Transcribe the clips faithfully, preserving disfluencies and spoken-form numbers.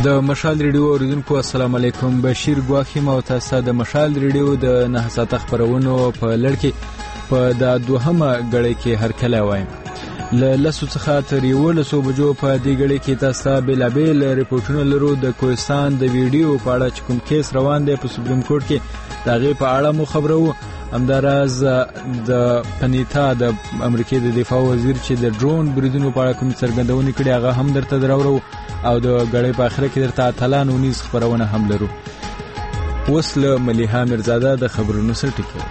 د مشال ریډیو اوریدونکو السلام علیکم. بشیر ګواخی مو تاسو د مشال ریډیو د نه ساعته خبرونو په لړ کې په د دوهمه غړي کې هر کله وایم. ل لسو څخه تر یو لسو بجو په دې غړي کې تاسو بلابل ریپورتونه لرو د کوهستان د ویډیو په اړه چې کوم کیس روان دی په سپریم کورټ کې. دغه په اړه مو خبرو. همداراز د پنیتا د امریکای د دفاع وزیر چې د ډرون بریدونو په اړه کوم څرګندونې کړي هغه هم درته دراوړو او د غړي په اخر کې درته اتلان ونیز خبرونه هم لرو. اوس له ملیحه مرزاده د خبرونو سره ټکی.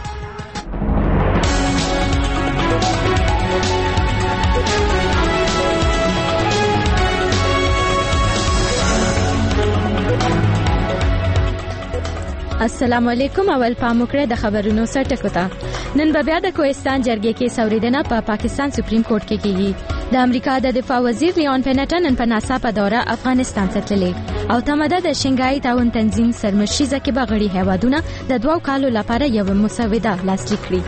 السلام علیکم. اول پام وکړئ د خبرونو سره ټکو ته. نن به بیا د کوهستان جرګې کې سوریدنه په پا پاکستان سپریم کورټ کې کیږي. د امریکا د دفاع وزیر لیون پینټن نن په ناڅاپه دوره افغانستان ته تللی او تماده د شنګای تعاون تنظیم سرمشيزه کې بغړي هیوادونه د دوو کالو لپاره یو مسوده لاسلیک کړې.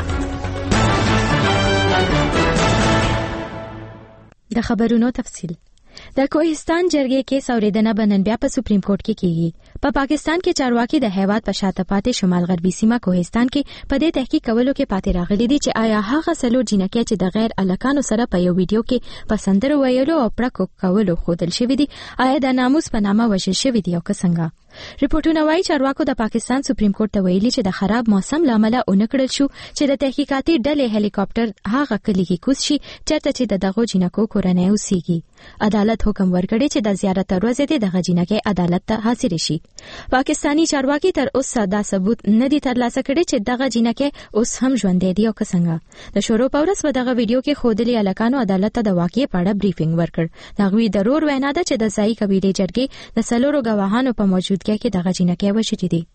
د خبرونو تفصیل. د کوهستان جرګې کې سوریدنه بنن بیا په سپریم کورټ کې کیږي. په پا پاکستان کې چارواکي د هیواد په شاته پاتې شمال غربي سیمه کوهستان کې په دې تحقیق کولو کې پاتې راغلي دي چې آیا هغه سلو جنکې چې د غیر الکانو سره په یو ویډیو کې پسندر ویلو او پړکو کولو خودل شوی دي آیا د ناموس په نامه وژل شوی دي او که څنګه. ریپورتونه وايي چارواکو د پاکستان سپریم کورټ ته ویلي چې د خراب موسم لامل اونکړل شو چې د تحقیقاتي ډلې هلیکاپټر هغه کلی کې کوز شي چېرته چې د دغه جنکو کورنۍ اوسېږي. عدالت حکم ورکړي چې د زیارت ورځې د دغه جنکې عدالت ته حاضر شي. پاکستانی چارواکي تر اوسه دا ثبوت نه دي ترلاسه کړي چې دغه جنکې اوس هم ژوندې دي او که څنګه. د شروع په ورځ په دغه ویډیو کې خودلی الکانو عدالت ته د واقعې په اړه بریفینګ ورکړ. دغه ضرور وینا ده چې د ځای قبيله جرګې د سلورو غواهانو په موجودګۍ کې دغه جنکې وشتي دي.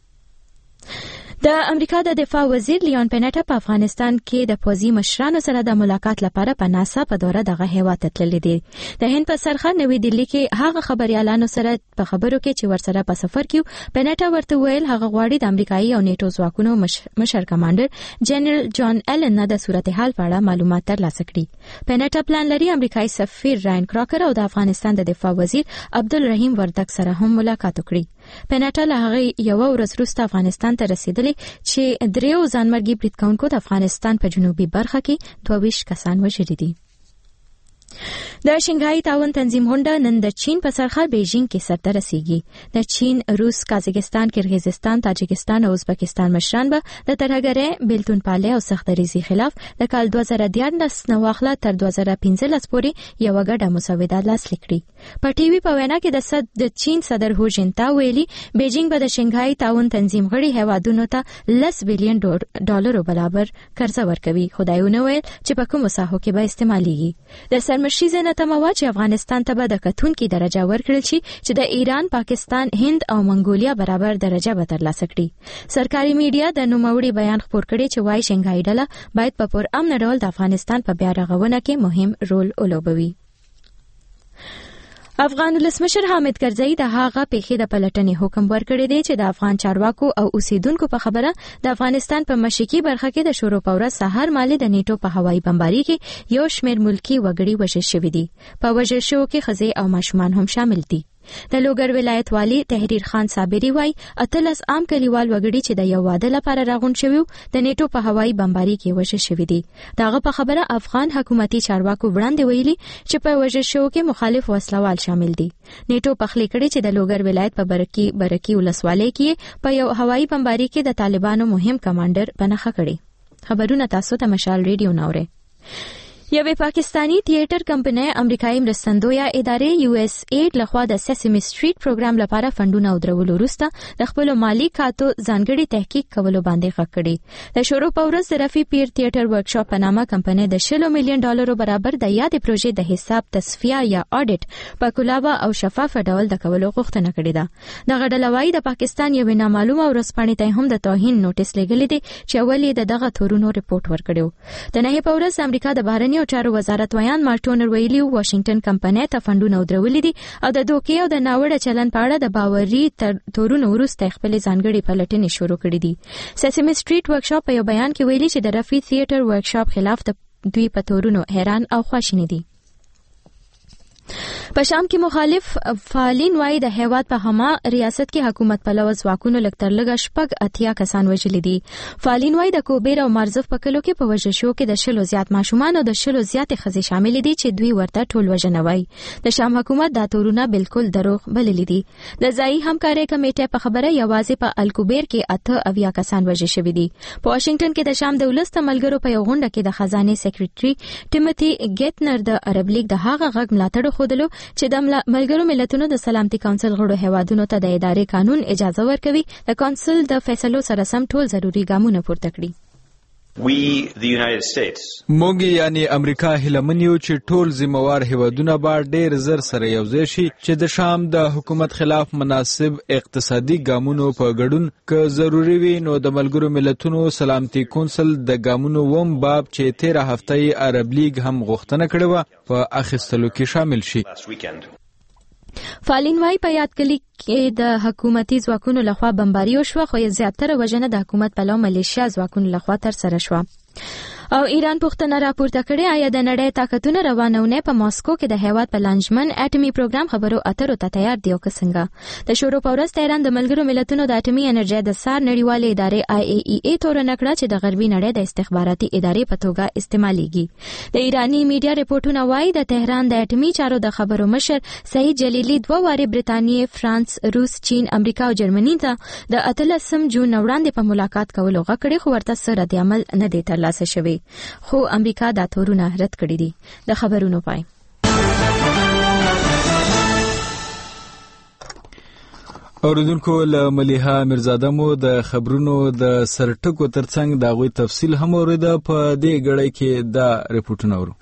د امریکا د دفاع وزیر لیون پینټن په افغانستان کې د پوځي مشرانو سره د ملاقات لپاره په ناسا په دوره دغه هیواد ته تللی دی. د هند په سرخه نوې دلی کې هغه خبريالانو سره په خبرو کې چې ورسره په سفر کیو پینټن ورته ویل هغه غواړي د امریکایي او نیټو ځواکونو مش... مشر کمانډر جنرال جان ایلن نه د صورتحال په اړه معلومات ترلاسه کړي. پینټن پلان لري امریکایي سفیر راین کراکر او د افغانستان د دفاع وزیر عبدالرحیم وردک سره هم ملاقات وکړي. پینټن هغه یو ورځ وروسته افغانستان ته رسیدلی چې دریو ځانمرګي برید کوونکو د افغانستان په جنوبي برخه کې دوه ویشت کسان وژلي دي. د شنګای تعاون تنظیم غونډه نن د چین په سرخه بیجینګ کې سرته رسیږي. د چین، روس، قازقستان، کرغیزستان، تاجکستان او ازبکستان مشران به د ترهګرۍ، بیلتون پالي او سختدریزي خلاف د کال دوه زره دیارلس نه واخله تر دوه زره پنځلس پورې یو غډه مسوده لاسلیک کړي. په ټي وي په وینا کې د صد د چین صدر هو جنتا ویلي بیجینګ به د شنګای تعاون تنظیم غړي هیوادونو ته لس بلین ډالرو برابر قرضه ورکوي. خدایونه ویل چې په کومو ساحو کې به استعماليږي. د سرمشيزه نه تموا چې افغانستان ته به د کتونکو درجه ورکړل شي چې د ایران، پاکستان، هند او منګولیا برابر درجه به ترلاسه کړي. سرکاري میډیا د نوموړي بیان خپور کړي چې وايي شنګای ډله باید په پر امن ډول د افغانستان په بیا رغونه کې مهم رول ولوبوي. افغان ولسمشر حامد کرزئی د هغه پیښې د پلټنې حکم ورکړی دی چې د افغان چارواکو او اوسیدونکو په خبره د افغانستان په مشرقي برخه کې د شروع په ورځ سهار مالي د نیټو په هوایي بمباري کې یو شمېر ملکی وګړي وژل شوي دي. په وژل شوو کې ښځې او ماشومان هم شامل دي. د لوګر ولایت والی تحریر خان صابری وای اتلس عام کلیوال وګړي چې د یو واده لپاره راغون شوی د نیټو په هوایي بمباري کې وژل شوی دي. داغه په خبره افغان حکومتي چارواکو وړاندې ویلي چې په وژل شوو کې مخالف وسلوال شامل دي. نیټو پخلی کړي چې د لوګر ولایت په برکی برکی ولسوالۍ کې په یو هوایي بمباري کې د طالبانو مهم کمانډر پنهخه کړي. خبرونه تاسو ته مشال ریډیو ناوړي. یوې پاکستانی تھیټر کمپنۍ امریکایي مرستندویه ادارې یو اس ایډ لخوا د سیسمی سټریټ پروګرام لپاره فندونه ودرولو وروسته د خپل مالی کاتو ځانګړي تحقیق کولو باندې غږ کړی. د شروع په ورځ د رفی پیر تھیټر ورکشاپ په نامه کمپنۍ د شلو میلیون ډالرو برابر د یادې پروژې د حساب تصفیه یا اډیټ په کلابه او شفاف ډول د کولو غوښتنه کړې ده. دغه ډله وايي د پاکستان یو نامعلومه ورځپاڼې ته هم د توهین نوټیس لګلې دی چې اول یې دغه تورونو ریپورت ورکړو. د نه په ورځ امریکا د بهرنی چارو وزارت ویان مارټونر ویلي واشنگټن کمپنۍ ته فندونه ودرولې دي او د دوکې او د ناوړه چلن په اړه د باوري تورونو وروسته خپل ځانګړي پلټنې شروع کړې دي. سیسمی سټریټ ورکشاپ په یو بیان کې ویلي چې د رفی تھیټر ورکشاپ خلاف د دوی په تورونو حیران او خواشیني دي. په شام کې مخالف فعالین وايي د هیواد په هما ریاست کې حکومت په لوز واکونو لکتر لګ شپږ اتیا کسان وژل دي. فعالین وايي د کوبیر او مرزف په کلو کې په وژل شو کې د شلو زیات ماشومان او د شلو زیات خزې شامل دي چې دوی ورته ټول وژنه وایي. د شام حکومت دا تورونه بالکل دروغ بللي دي. د ځایي همکارۍ کمیټې په خبره یوازې په الکوبیر کې اته اویا کسان وژل شوي دي. په واشنگټن کې د شام د ولس ملګرو په یو غونډه کې د خزانه سیکریټري ټیموتی ګیټنر د عرب لیگ د هغه غږ ملاتړ خودلو چې د ملګرو ملتونو د سلامتي کونسل غړو هیوادونو ته د ادارې قانون اجازه ورکوي د کونسل د فیصلو سره سم ټول ضروري ګامونه پورته کړي. We the United States موږ یعنی امریکا هلمنیو چې ټول ذمہوار هیوادونه به ډېر زر سره یوځای شي چې د شام د حکومت خلاف مناسب اقتصادي ګامونو په ګډون که ضروری وي نو د ملګرو ملتونو سلامتي کونسل د ګامونو ووم باب چې تیره هفته یې عرب لیگ هم غوښتنه کړې وه په اخیستلو کې شامل شي. فعالین وايي په یاد کلی کې د حکومتي ځواکونو لخوا بمباري وشوه خو زیاتره وژنه د حکومت په لور ملیشیا ځواکونو لخوا تر سره شوه. او ایران پوښتنه راپورته کړې آیا د نړۍ طاقتونه روانونه په ماسکو کې د هیواد په لانجمن اټومي پروګرام خبرو اترو ته تیار دی او څنګه د شورو پورس تهران د ملګرو ملتونو د اټومي انرژي د سار نړیوالې ادارې آی ای ای ای تورن کړه چې د غربي نړۍ د استخباراتي ادارې په توګه استعماليږي. د ایرانی میډیا رپورټونه وايي د تهران د اټومي چارو د خبرو مشر سعید جلیلی دوه واره برتانیې، فرانس، روس، چین، امریکا او جرمني ته د اتلسم جون وړاندې په ملاقات کولو غوښتي خو ورته سره د عمل نه دی ترلاسه شوی. خو امریکا دا تورونه رد کړی دي. د خبرونو پای. اوریدونکو له ملیحه میرزاده مو د خبرونو د سرټکو ترڅنګ د غوي تفصیل هم اوریده په دې غړې کې دا رپورټونه ورو.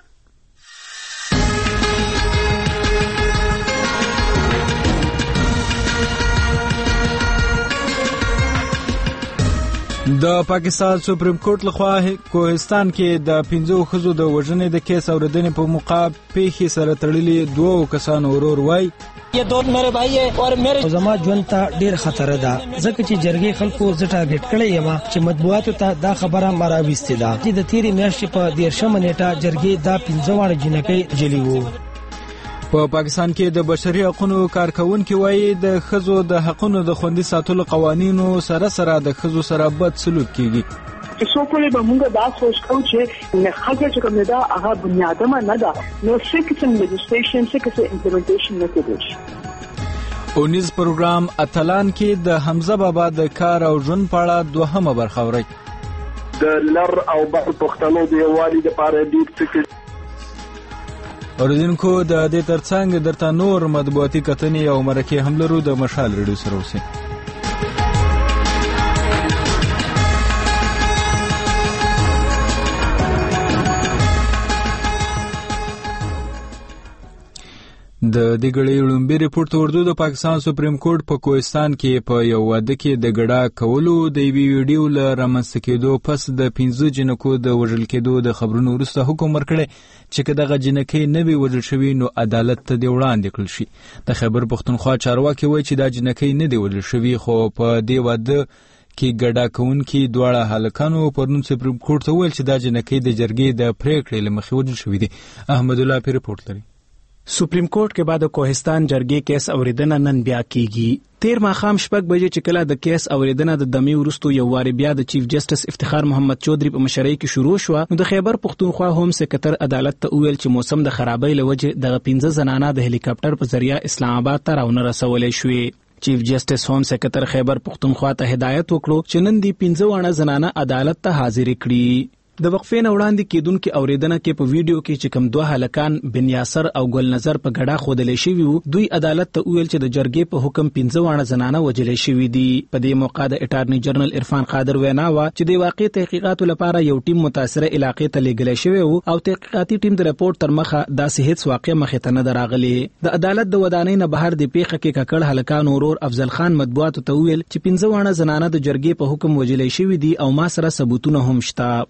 د پاکستان سپریم کورټ لخوا کوهستان کې د پنځو ښځو د وژنې د کیس اوریدنې په موقع پیښې سره تړلي دوه کسانو ورور وای یہ دو میرے بھائی ہے اور میرے زما ژوند ته ډیر خطر ده ځکه چې جرګې خلکو زټا ګټ کړی یم چې مطبوعاتو ته دا خبره مراويسته ده چې د تیری میاشتې په دیرشم نیټه جرګې دا پنځه واړه جنکۍ جلی وو. په پاکستان کې د بشري حقوقو کارکونکو وایي د خزو د حقوقو د خوندي ساتلو قوانینو سره سره د خزو سره بد سلوک کیږي. چې څوک یې به موږ دا سوچ کوو چې نه خزه چې کومه دا هغه بنیادمه نه ده نو سیکسن لیجسلیشن سیکسن امپلیمنټیشن نه کېږي. اونیز پروګرام اتلان کې د حمزه بابا د کار او ژوند په اړه دوهمه برخه وري. د لر او بر پښتنو د یووالي لپاره ډیر څه اوریدونکو د دې ترڅنګ درته نور مطبوعاتي کتنې او مرکې هم لرو د مشال ریډیو سره اوسئ. د دې غړي لومبي ریپورت ورته د پاکستان سپریم کورټ په کوهستان کې په یو واده کې د ګډا کولو د وی ویډیو ل رامنځته کېدو پس د پنځه جنکو د وژل کېدو د خبرونو وروسته حکم ورکړی چې کداغه جنکې نه وي وژل شوی نو عدالت ته دی وړاندې کړل شي. د خیبر پښتونخوا چارواکي وایي چې دا جنکې نه دی وژل شوی خو په دې واده کې ګډا کوونکي دواړه هلکانو پرون سپریم کورټ ته ویل چې دا جنکې د جرګې د پریکړې لمخې وژل شوی دي. احمد الله په ریپورت لري. سپریم کورټ کې بعد کوهستان جرګې کیس اوریدنه نن بیا کیږي. تیر ماخام شپږ بجې چې کله د کیس اوریدنه د دمي ورستو یو واری بیا د چیف جسټس افتخار محمد چودري په مشرۍ کې شروع شو نو د خیبر پښتونخوا هوم سیکریټر عدالت ته ویل چې موسم د خرابۍ لوجه د پنځه زنانه د هلیکاپټر په ذریعہ اسلام آباد ته راونه رسولې شوې. چیف جسټس هوم سیکریټر خیبر پښتونخوا ته هدایت وکړو چې نن دی پنځه وانه زنانه عدالت ته حاضر کړي. د وقفې نه وړاندې کېدونکو اوریدنه کې په ویډیو کې چې کوم دوه هلکان بن یاسر او ګل نظر په ګډا خودلې شوی وو دوی عدالت ته ویل چې د جرګې په حکم پنځه وانه زنانه وجلې شوی دي. په دې موقع د اټارنی جنرال عرفان قادر وینا وا چې د واقع تحقیقاتو لپاره یو ټیم متاثره علاقې ته لیږل شوی وو او تحقیقاتي ټیم د رپورت تر مخه د صحت واقع مخه ته نه دراغلي. د عدالت د ودانۍ نه بهر د پیښه کې ککړ هلکان اورور افضل خان مطبوعاتو ته ویل چې پنځه وانه زنانه د جرګې په حکم وجلې شوی دي او ما سره ثبوتونه هم شته. یہ دو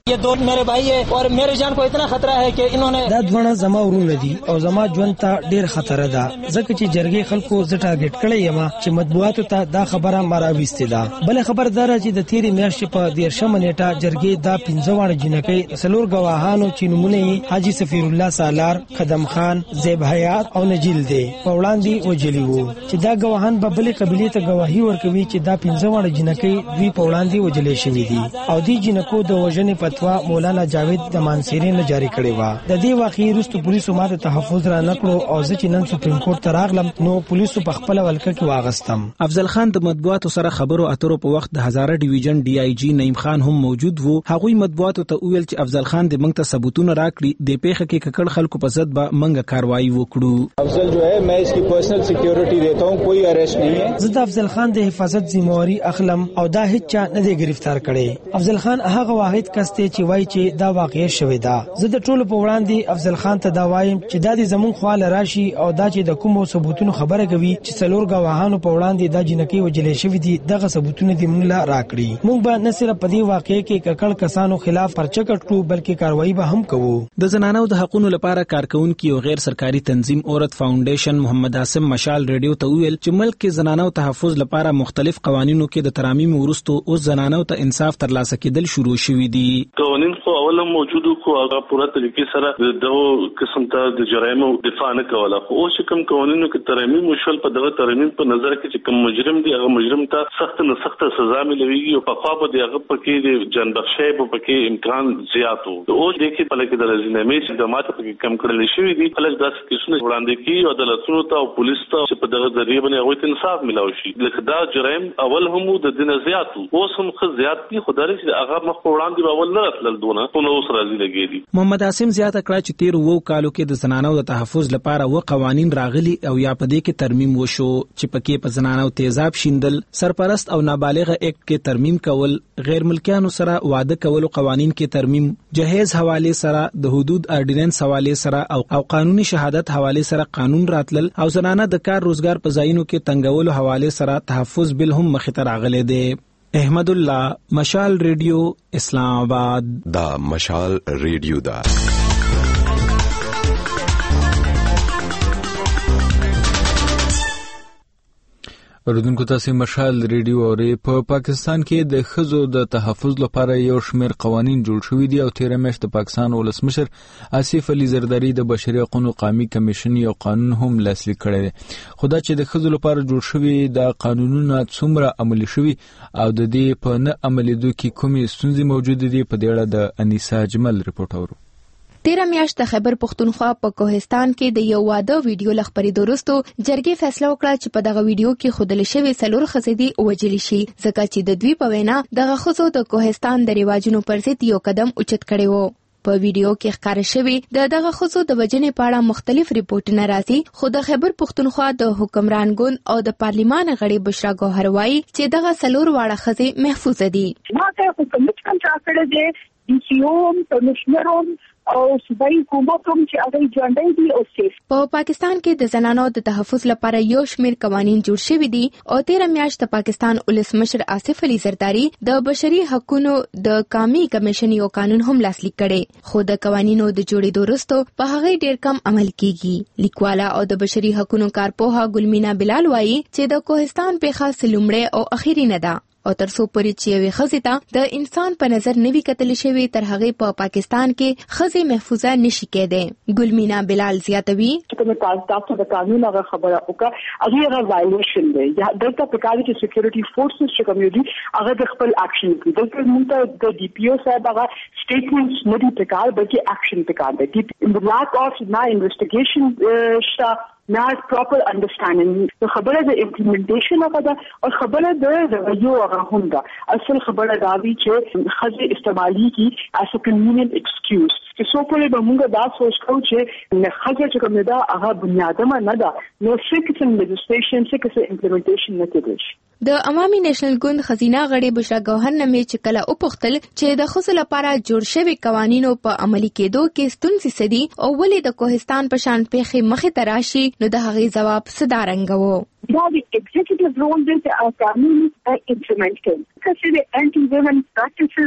मेरे भाई है और मेरे जान को इतना खतरा है कि इन्होंने دا دونه زما ورونه دي او زما ژوند ته ډیر خطر ده ځکه چې جرګې خلکو زه ټارګټ کړی یم چې مطبوعاتو ته دا خبره مراويسته ده بل خبردار چې د تیری میاشتې په دیرشم نیټه جرګې دا پنځه وړ جنکې سلور گواهانو چې نمونه حاجی سفیر الله سالار خدم خان زیب حیات او نجیل دي په وړاندې وجلی وو چې دا گواهان په بلې قبيله ته گواهی ورکوي چې دا پنځه وړ جنکې دوی په وړاندې وجلې شوې دي او دی جنکو د وژنې فتوا مولانا جاوید د مانسيري نه جاری کړې و د دې واقعي وروسته پولیسو ماته تحفظ را نکړو او ځکه نن سپریم کورټ ته راغلم نو پولیسو په خپل ولکه کې واغستم. افضل خان د مطبوعاتو سره خبرو اترو په وخت د هزاره ډیویژن ډي آی جی نعیم خان هم موجود وو. هغوی مطبوعاتو ته ویل چې افضل خان د منګ ته ثبوتونه راکړي د پیښه کې ککړ خلکو په ضد به منګه کاروایی وکړو. افضل جو ہے میں اس کی پرسنل سیکیورٹی دیتا ہوں کوئی اریسٹ نہیں ہے. زه د افضل خان د حفاظت ذمہواری اخلم او دا هیڅ چا نه دی گرفتار کړي. افضل خان هغه واحد کس دی چې وایي چې دا واقعي شوې ده. زه د ټولو په وړاندې افضل خان ته دا وایم چې دا د زمون خواله راشي او دا چې د کومو ثبوتونو خبره کوي چې څلور گواهانو په وړاندې دا جنکې وجلې شوې دي دغه ثبوتونه دې موږ لا راکړي. موږ به نه صرف په دې واقعي کې ککړ کسانو خلاف پرچه کړو بلکې کاروایی به هم کوو. د زنانو د حقوقو لپاره کارکونکو او غیر سرکاري تنظیم عورت فاونډیشن محمد عاصم مشال ریډیو ته ویل چې ملک کې زنانو تحفظ لپاره مختلف قوانینو کې د ترامیم ورستو او زنانو ته انصاف ترلاسه کېدل شروع شوې دي. قوانین خو اوله موجوده خو هغه پوره طریقې سره دغه قسم ته د جرایمو دفاع نه کوله خو اوس کوم قوانینو کې ترامیم وشول په دغه ترامیم په نظر کې چې کوم مجرم دی هغه مجرم ته سخت نه سخت سزا ملويږي او په خوا به هغه پکې د جان بخښۍ په پکې امکان زیات وو. اوس د کې په لکه د رزینامې چې د ماته پکې کم کړل شوی دی خلک داسې کیسونه وړاندې کوي او عدالتونو ته او پولیس ته چې په دغه ذریعہ باندې هغه انصاف ملوي شي. لکه دا جرایم اول هم د دین زیات اوس هم خو زیات دي خدای چې هغه مخ په وړاندې اول نه راتلل دونه نو اوس راځي لګېدي. محمد عاصم زیاته کړه چې تیر وو کالو کې د زنانو د تحفظ لپاره و قوانین راغلي او یا په دې کې ترمیم وشو چې پکې په زنانو تیزاب شیندل سرپرست او نابالغه اکټ کې ترمیم کول غیر ملکیانو سره واده کول قوانین کې ترمیم جهیز حواله سره د حدود اورډیننس حواله سره او, او قانوني شهادت حواله سره قانون راتلل او زنانه د کار روزګار په ځایونو کې تنګولو حواله سره تحفظ بل هم مخې ته راغلي دی. احمد الله مشال ریډیو اسلام آباد. دا مشال ریډیو دا اوردونکو تاسو مشال ریډیو اوري. په پا پاکستان کې د ښځو د تحفظ لپاره یو شمېر قوانین جوړ شوي دي او تیر میاشت د پاکستان ولسمشر آصف علي زرداری د بشري حقوقو قومي کمیشن یو قانون هم لاسلیک کړی دی. خو دا چې د ښځو لپاره جوړ شوي دا قانونونه څومره عملي شوي او د دې په نه عملیدو کې کومې ستونزې موجودې دي په دې اړه د انیسا اجمل رپورټ اورو. تیره میاشت د خیبر پختونخوا په کوهستان کې د یو واده ویډیو لخبري درستو جرګې فیصله وکړه چې په دغه ویډیو کې خودل شوی سلور خزیدي وجلی شي ځکه چې د دوی په وینا دغه خزو د کوهستان د ریواجونو پر ضد یو قدم اوچت کړی وو. په ویډیو کې ښکاره شوی د دغه خزو د وجنې په اړه مختلف ریپورتونه راځي خو د خیبر پختونخوا د حکمران ګوند او د پارلیمان غړي بشرا ګوهر وایي چې دغه سلور واړه خزې محفوظ دي. ما ته حکومت کنټرول دی ډي سي او کمشنرون او صوبایي حکومت هم چې هغه ځانډي دي او سیف. په پاکستان کې د زنانو د تحفظ لپاره یو شمېر قوانین جوړ شوي دي او تیر میاشت د پاکستان ولسمشر آصف علي زرداری د بشري حقوقو د قومي کمیشن یو قانون هم لاسلیک کړي خو د قوانینو د جوړېدو وروسته په هغه ډېر کم عمل کیږي. لیکواله او د بشري حقوقو کارپوها ګلمینا بلال وایي چې د کوهستان په خاص لومړی او اخیری نه ده او ترڅو پورې چې یوې ښځې ته د انسان په نظر نوي کتل شوی تر هغه په پا پاکستان کې ښځې محفوظه نشي کېدای. ګلمینا بلال زیاتوي چې کومه تاسو د قانون هغه خبره وکړه هغه هغه وایلیشن دی یا دلته په کار کې سکیورټي فورسز چې کوم دي هغه د خپل اکشن کوي. دلته موږ د ډي پی او صاحب هغه سټیټمنټس نه دي په کار بلکې اکشن په کار دی. ان د لاک اف ما انویسټیګیشن شا not proper understanding the خبره د امپلیمنټیشن هغه ده او خبره د رویو هغه هم ده. اصل خبره دا وی چې خزه استعمالي کی as a convenient excuse چې څو په به موږ دا سوچ کوو چې نه خزه چې کوم ده هغه بنیادمه نه ده نو سیکسن لیجسلیشن سیکس امپلیمنټیشن نه کېږي. د عوامي نېشنل ګوند خزینه غړي بشرا ګوهر نمې چې کله او پختل چې د خصوص لپاره جوړ شوی قوانینو په عملي کېدو کې ستونزې سدي او ولې د کوهستان په شان پیخي مخې تراشي نو د هغې جواب صدارنګ وو. دا د ایگزیکټیو رول دی چې قانون امپلیمنټ کړي. کله چې انټي ویمن پریکټیسز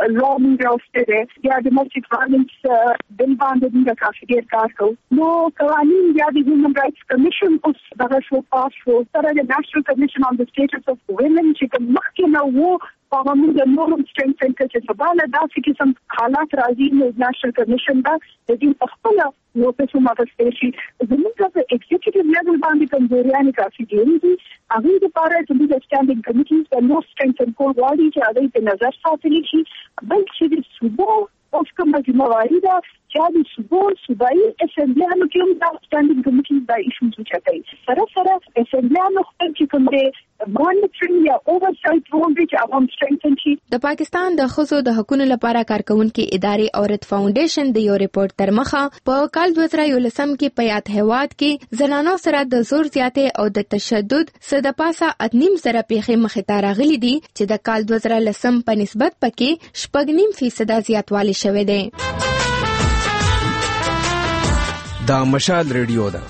لا موږ راوستي دي یا د ډومېسټک وایلنس بل باندې موږ کافي ډیر کار کوو. نو قوانین یا د هیومن رائټس کمیشن اوس دغه شو پاس شو سره د نېشنل کمیشن آن د سټیټس اف ویمن چې مخکې نه وو په موږ د نورم سټرنګ سنټر چې سباله داسې قسم حالات راځي نو نېشنل کمیشن دا د دې په خپل نو په څومره تاسو چې زموږ په ایگزیکټیو لیول باندې کمزوریانه کافي دي. هغه د پاره چې د سټانډینګ کمیټیز د نو سټرنګ ان کول واړي چې هغه په نظر ساتلی شي بلکې د صوبو او کومه جمهوریت دا چې د صوبو صوبایي اسمبلیانو کې هم د سټانډینګ کمیټیز د ایشوز چټای سره سره اسمبلیانو خپل چې کوم د مانیټرینګ یا اوورسایت رول دی چې هغه سټرنګ شي. د پاکستان د ښځو د حقوقو لپاره کارکونکو ادارې عورت فاونډیشن د یو ریپورت تر مخه په کال دوه زره یولسم کې په یاد هیواد کې زنانو سره د زور زیاتې او د تشدد صد پاسه اتنیم سره پیښې مخې ته راغلي دي چې د کال دوه زره لسم په نسبت پکې شپږ نیم فیصد زیاتوالی شوی دی. دا مشال ریډیو ده.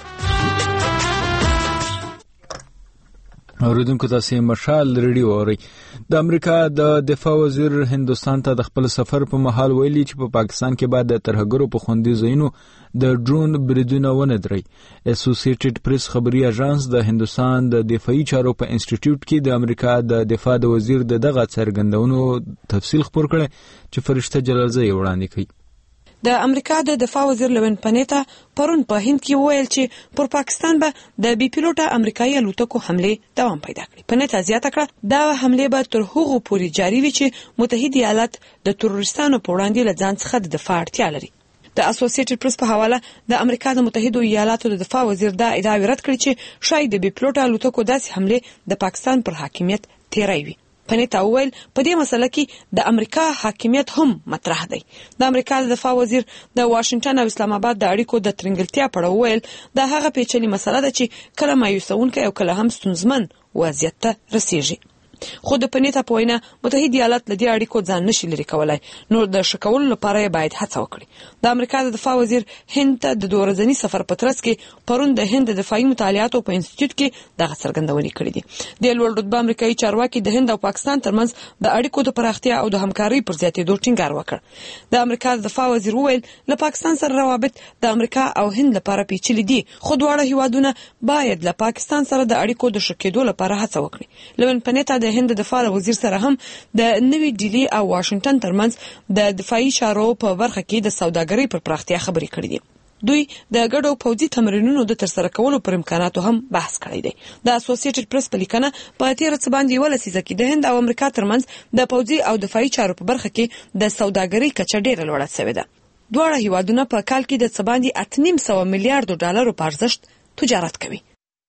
اوریدونکو تاسو مشال ریډیو اورئ. د امریکا د دفاع وزیر هندستان ته د خپل سفر په مهال ویلي چې په پاکستان کې بعد د ترهګرو په خوندي ځایونو د ډرون بریدونه ونه دري. اسوسییټډ پریس خبري اژانس د هندستان د دفاعي چارو په انسټیټیوټ کې د امریکا د دفاع د وزیر د دغه څرګندونو تفصیل خبر کړي چې فرشته جلالزئی وړاندې کړي. د امریکا د دفاع وزیر لوین پنیتا پرون په هند کې وویل چې پر پاکستان به د بي پیلوټه امریکایي الوتکو حمله دوام پیدا کړي. پنیتا زیاته کړه دا حمله به تر هغو پورې جاري وي چې متحده ایالات د تروریستانو په وړاندې له ځان څخه د دفاع اړتیا لري. د اسوسییټډ پریس په حواله د امریکا د متحده ایالاتو د دفاع وزیر دا ادعا رد کړې چې شاید د بي پیلوټه الوتکو داسې حمله د پاکستان پر حاکمیت تیری وي. پنیتا وویل په دې مسله کې د امریکا حاکمیت هم مطرح دی. د امریکا د دفاع وزیر د واشنگټن او اسلام آباد د اړیکو د ترنګلتیا په اړه وویل دا هغه پیچلې مسله ده چې کله مایوسونکې او کله هم ستونزمن وضعیت ته رسیږي. خو د پنیتا په وینا متحده ایالات له دې اړیکو ځان نشي لري کولای، نو د شکولو لپاره باید هڅه وکړي. د امریکا د دفاع وزیر هند ته د دوه ورځني سفر په ترڅ کې پرون د هند د دفاعي مطالعاتو په انسټیټیوټ کې دغه څرګندونې کړې دي. د لوړ رتبه امریکایي چارواکي د هند او پاکستان ترمنځ د اړیکو د پراختیا او د همکارۍ پر زیاتېدو ټینګار وکړ. د امریکا د دفاع وزیر وویل له پاکستان سره روابط د امریکا او هند لپاره پیچلي دي، خو دواړه هیوادونه باید له پاکستان سره د اړیکو د ښه کېدو لپاره هڅه وکړي. لوین پنیتا د هند دفاع وزیر سره هم د نوې ډیلی او واشنگټن ترمنځ د دفاعي چارو په برخه کې د سوداګرۍ پر پراختیا خبرې کړې دي. دوی د ګډو پوځي تمرینونو د ترسره کولو پر امکاناتو هم بحث کړی دی. د اسوسییټډ پریس په لیکنه په تیر څه باندې یو لسیزه کې د هند او امریکا ترمنځ د پوځي او دفاعي چارو په برخه کې د سوداګرۍ کچه ډیره لوړه شوې ده. دواړه هیوادونه په کال کې د څه باندې اته نیم سوه میلیارډ ډالرو په ارزښت تجارت کوي.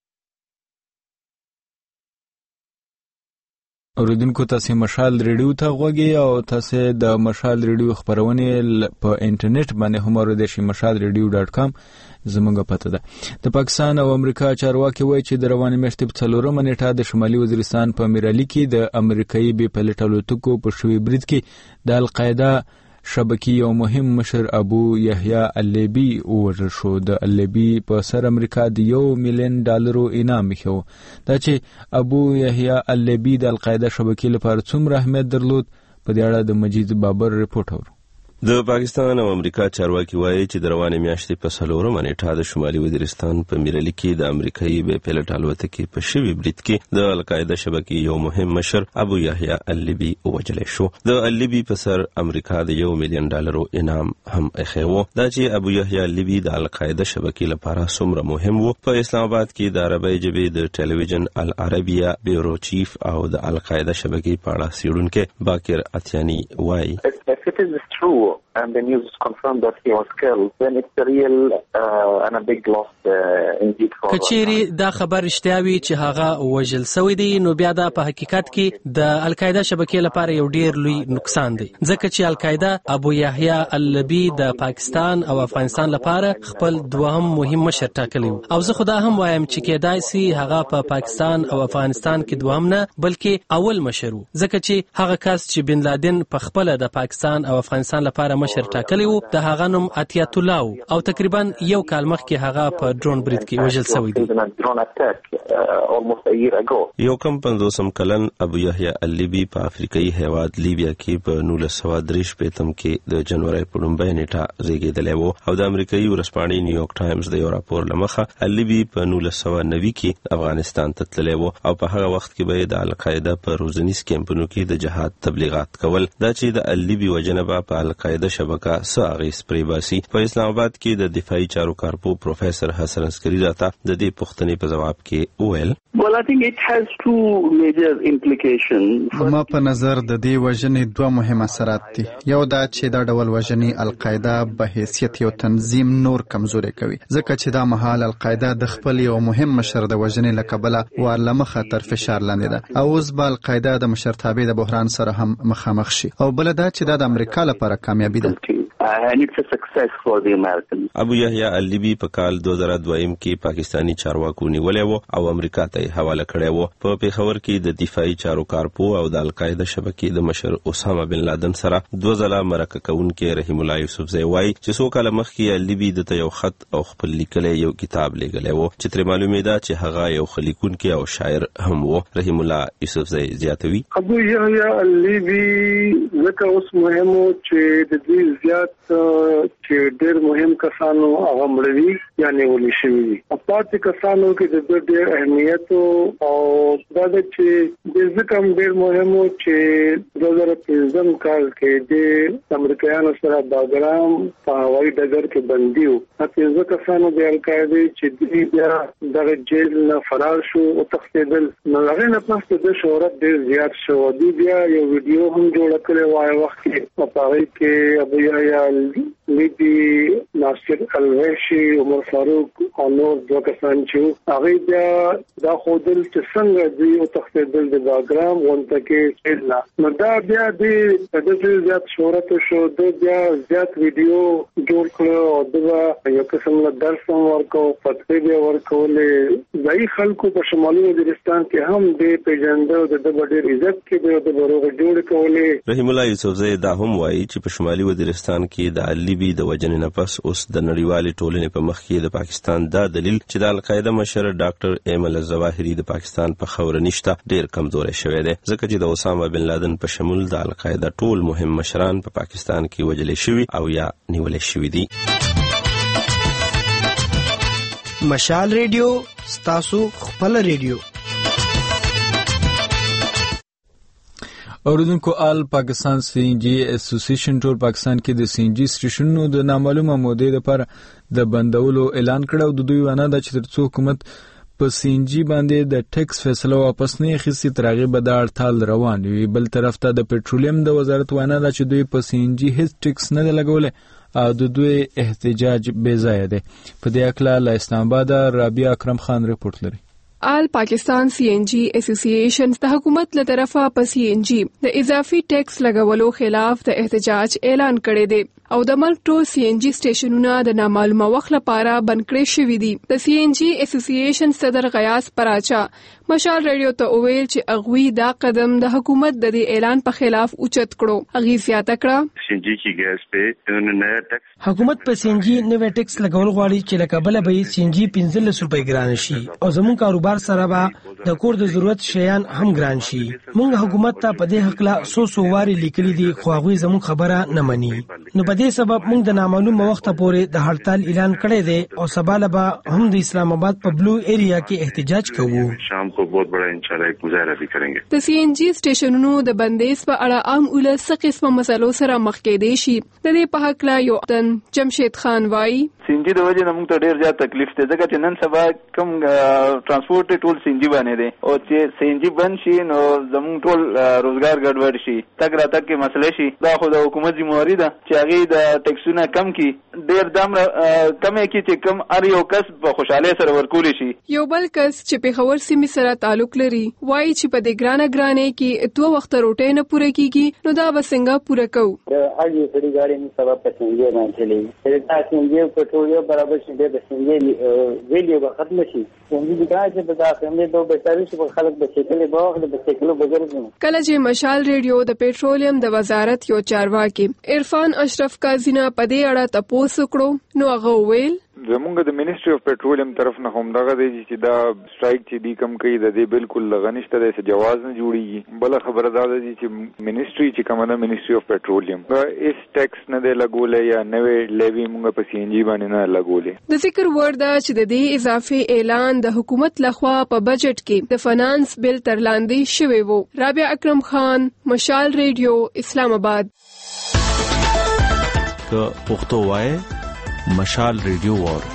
اوریدونکو تاسو مشال ریډیو ته غوږی او تاسو د مشال ریډیو خبرونه په انټرنیټ باندې هم اوریدئ شئ. مشال ریډیو ډاټ کام زموږه پته ده. د پاکستان او امریکا چارواکي وایي چې د روانې میاشتې په څلورمه نیټه د شمالي وزیرستان په میرالي کې د امریکایي بي پیلوټ الوتکو په شوي برید کې د القاعده شبکې یو مهم مشر ابو یحیی اللیبی ووژل شو. د اللیبی په سر امریکا د یو میلیون ډالرو انعام ایښی و. دا چې ابو یحیی اللیبی د القاعده شبکې لپاره څومره اهمیت درلود په دې اړه د مجید بابر رپورټ اورو. د پاکستان او امریکا چارواکي وایي چې د روانې میاشتې په څلورمه نیټه د شمالي وزیرستان په میرالي کې د امریکایي بي پیلوټ الوتکې په شوي برید کې د القاعده شبکې یو مهم مشر ابو یحیی اللیبی ووژل شو. د اللیبی په سر امریکا د یو میلیون ډالرو انعام هم ایښی و. دا چې ابو یحیی اللیبی د القاعده شبکې لپاره څومره مهم و په اسلام آباد کې د عربی ژبې د ټلویزیون العربیه بیورو چیف او د القاعده شبکې په اړه څېړونکی باکر اتیانی وایي and the news confirmed that he was killed, then it's a real uh, and a big loss uh, indeed for کچيري دا خبر اشتیاوي چې هغه وژل سوی دی نو بیا دا په حقیقت کې د القاعده شبکې لپاره یو ډیر لوی نقصان دی، ځکه چې القاعده ابو یحیی اللیبی د پاکستان او افغانستان لپاره خپل دوهم مهم مشر ټاکلی او زه خدا هم وایم چې کېدای سي هغه په پا پاکستان او افغانستان کې دوهم نه بلکې اول مشر و، ځکه چې هغه کس چې بن لادن په خپل د پاکستان او افغانستان لپاره مشر ټاکلی و د هغه نوم عطیت الله او تقریبا یو کال مخکې هغه په ډرون برید کې وژل شوی دی. یو کم پنځوسم کلن ابو یحیی اللیبی په افریقایي هیواد لیبیا کې په نولس سوه درې شپېتم کې د جنوري په لومړۍ نیټه زیږېدلی و او د امریکایي ورځپاڼې نیویورک ټایمز د یو راپور له مخه اللیبی په نولس سوه نوي کې افغانستان ته تللی و او په هغه وخت کې به د القاعده په روزنیز کیمپونو کې د جهاد تبلیغات کول. دا چې د اللیبی وجنه به په القاعده شبکه څه اغېز پرې باسي. په اسلام آباد کې د دفاعي چارو کارپو پروفیسر حسن عسکري راته د دې پوښتنې په جواب کې وویل Well, I think it has two major implications. ما په نظر د دې وژنې دوه مهم اثرات دي. یو دا چې دا ډول وژنې القاعده به حیثیت یو تنظیم نور کمزوري کوي ځکه چې دا مهال القاعده د خپل یو مهم مشر د وژنې له کبله ورلمخه تر فشار لاندې ده او اوس به القاعده د مشرتابه د بحران سره هم مخامخ شي او بل دا چې دا د امریکا لپاره کامیابی ده. And it's a success for the Americans. ابو یحیی اللیبی په کال دوه زره دوه کې پاکستانی چارواکو نیولې وو او امریکا ته حواله کړی وو. په پیښور کې د دفاعي چارو کارپو او د القاعده شبکې د مشر اسامه بن لادن سره دوه ځله مرکه کوونکې رحیم الله یوسفزی وایي چې څو کاله مخکې اللیبی د یو خط او خپل لیکلی یو کتاب لیږلی وو چې ترې معلومې ده چې هغه یو خلیکونکی او شاعر هم وو. رحیم الله یوسفزی زیاتوي ابو یحیی اللیبی ځکه اوس مهم و چې د دې زیات چې ډېر مهم کسانو هغه مړوي یعنی ولې شوي او پاتې کسانو کې د ډېر اهمیت او دا چې د ځکه ډېر مهم و چې دوه زره پنځم کال کې د امریکایانو سره باګرام په هوایي ډګر کې بندي و. پنځه کسانو د القاعده چې دوی بیا دغه جیل نه فرار شو او تښتېدل نو هغه نه پس د شهرت ډېر زیات شو. دوی بیا یو ویډیو هم جوړ کړی وای وخت کې په هغه کې ابو یحیی لیبی ناصر الویشی عمر فاروق او نور دوه کسان چې هغه بیا دا خودل چې څنګه دی او تختیدل د باګرام ونته کې چیرلا نو دا بیا د دې زیات شهرت شو د بیا زیات ویډیو جوړ کړو او دا یو قسم له درس ورکو فتوی بیا ورکولې ځای خلکو په شمالي وزیرستان کې هم د پیژندو د ډېر عزت کې د بروغ جوړ کولې. رحیم الله یوسفزی دا هم وایي چې په شمالي وزیرستان کې د اللیبی د وجنې نه پس اوس د نړیوالې ټولنې په مخ کې د پاکستان دا دلیل چې د القاعده مشر ډاکټر ایمل الظواهري د پاکستان په خوره نشته ډیر کمزوري شوی دی ځکه چې د اسامه بن لادن په شمول د القاعده ټول مهم مشران په پا پاکستان کې وژل شوي او یا نیول شوي دي. مشال ریډیو ستاسو خپل ریډیو. اوریدونکو آل پاکستان سی ان جی اسوسییشن ټول پاکستان کې د سی ان جی سټیشنونو د نامعلومه مودې لپاره د بندولو اعلان کړو. د دوی ونه د چې ترڅو حکومت په سی ان جی باندې د ټیکس فیصله واپس نه اخیستي تر هغې به دا اړتال روان وي. بل طرف ته د پټرولیم د وزارت ونه ده چې دوی په سی ان جی هیڅ ټیکس نه دی لګولی او د دوی احتجاج بې ځایه دی. په دې هکله له اسلام آباده رابعه اکرم خان رپورټ لري. آل پاکستان سی ان جی اسوسییشن د حکومت له طرفه په سی ان جی د اضافي ټیکس لګولو خلاف د احتجاج اعلان کړی دی او د ملک ټول سی ان جی سټیشنونه د نامعلومه وخت لپاره بند کړی شوي دي. د سی ان جی اسوسییشن صدر غیاث پراچا مشال ریډیو ته وویل چې اغوی دا قدم د حکومت د دې اعلان په خلاف اوچت کړو. اغي زیاته کړه سی ان جی کی ګیس په نوې ټیکس حکومت په سی ان جی نوې ټیکس لګول غواړي چې لکه بل به سی ان جی پنځلس روپۍ ګران شي او زموږ کاروبار سره به د کور د ضرورت شیان هم ګران شي. موږ حکومت ته په دې حق لا سو سو واري لیکلي دي خو هغه زموږ خبره نه مني. نو په دې سبب موږ د نامعلومه وخت پورې د هړتال اعلان کړی دی او سبا له به هم د اسلام آباد په بلو ایریا کې احتجاج کوو. شام کو بہت بڑا انشاءاللہ ایک مظاهره بھی کریں گے. د سی ان جی سټیشنونو د بندیز په اړه عام ولس څه قسمه مسلو سره مخ کېدی شي. د دې په حق لا یو تن جمشید خان وایي سی ان جی د وجه نه موږ ته ډیر زیات تکلیف دی ځکه چې نن سبا کوم ترانسپورت ټول سی ان جی باندې دی او چې سی ان جی بند شي نو زموږ ټول روزګار ګډوډ شي تک را تک کې مسلې شي. دا خو د حکومت ذمہواری ده چې هغه د ټیکسونه کم کی ډیر دم کمې کی چې کم ار یو کس په خوشاله سره ورکول شي. یو بل کس چې په خبر سیمې سره تعلق لري وایي چې په دې ګرانه ګرانه کې دوه وخت روټۍ نه پوره کیږي نو دا به څنګه پوره کوو. د هغې سړي ګاډي مو سبب په څنګه باندې چلی دا څنګه په پیټرولیم برابر شي د سنجې ویلیو به ختم شي څنګه چې د داخلي دوه بهتري شي خلک به شکل به واخلي به شکل بګرځي. کله چې مشال ریډیو د پیټرولیم د وزارت یو چارواکي عرفان اشرف قازینا په دې اړه تاسو کړو نو هغه ویل زمونږ د منیسټری اف پیټرولیم طرف نه هم دغه دی چې دا سټرایک چې دی کم کوي د دې بالکل لغنشته د جواز نه جوړیږي. بل خبره دا ده چې منیسټری چې کومه ده منیسټری اف پیټرولیم دا اس ټیکس نه دی لګولې یا نوې لیوی موږ په سی ان جی باندې نه لګولې. د ذکر ور ده چې د دې اضافي اعلان د حکومت لخوا په بجټ کې د فینانس بل تر لاندې شوی وو. رابعه اکرم خان، مشال ریډیو، اسلام آباد. که پښتو وای مشال ریډیو وار.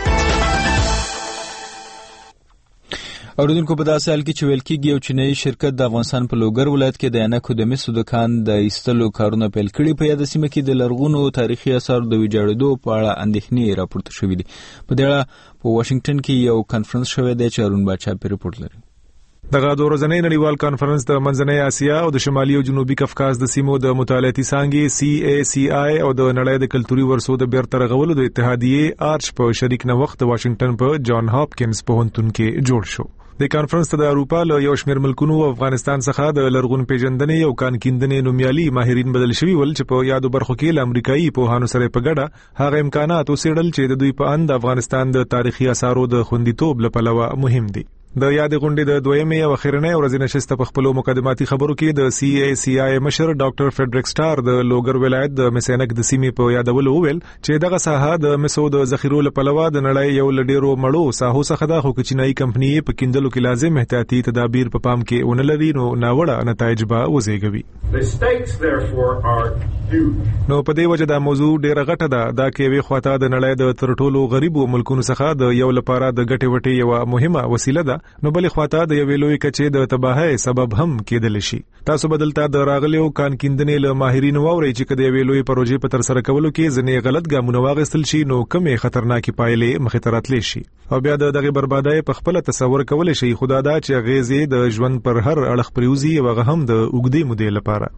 اوریدونکو په داسې حال کې چې ویل کېږي یو چینایي شرکت د افغانستان په لوګر ولایت کې د عنکو د مسو دکان د ایستلو کارونه پیل کړي. په یاد سیمه کې د لرغونو تاریخي آثارو د ویجاړېدو په اړه اندېښنې راپورته شوې دي. په دې اړه په واشنگټن کې یو کانفرنس شوی دی چې هارون باچا پرې رپورټ لري. دغه د ورځنۍ نړیوال کانفرنس د منځنۍ اسیا او د شمالي او جنوبي کفکاز د سیمو د مطالعاتي څانګې سی ای سی آی او د نړۍ د کلتوري ورثو د بیرته رغولو د اتحادیې آرچ په شریک نوښت د واشنگټن په جان هاپکینز پوهنتون کې جوړ شو. د کانفرنس ته د اروپا له یو شمېر ملکونو او افغانستان څخه د لرغون پیژندنې او کانکیندنې نومیالي ماهرین بدل شوي ول چې په یادو برخو کې له امریکایي پوهانو سره په ګډه هغه امکانات وڅېړل چې د دوی په اند افغانستان د تاریخي آثارو د خوندیتوب له پلوه مهم دي. د یاد غونډې د دویمې او اخرنۍ ورځې نشست په خپل مقدماتي خبرو کې د سی ای سی آی مشر ډاکټر فریډریک سټار د لوګر ولایت د مسینک د سیمې په یادولو وویل چې دغه ساحه د مسو د ذخیرو لپاره د نړۍ یو لډیرو مړو ساحو څخه د خو چینایي کمپنۍ په کیندلو کې لازم احتیاطي تدابیر په پام کې ونه لري نو ناوړه نتایج به وزېږوي. نو په دې وجه دا موضوع ډیره غټه ده. دا کې وی خواته د نړۍ د تر ټولو غریبو ملکونو څخه د یو لپاره د ګټې وټې یو مهمه وسیله ده نو بلې خواته د یوې لوی کچې د تباهۍ سبب هم کېدل شي. تاسو بدلته د راغلیو کانکیندنې له ماهرینو واورئ چې کله یوې لوی پروژې په تر سره کولو کې ځنې غلط ګامونه واغستل شي نو کومې خطرناکې پایلې مخې ته راتلی شي او بیا د دغه بربادۍ په خپل تصور کول شي. خدا دا چې غیزې د ژوند پر هر اړخ پریوزي او هغه هم د اوږدې مودې لپاره.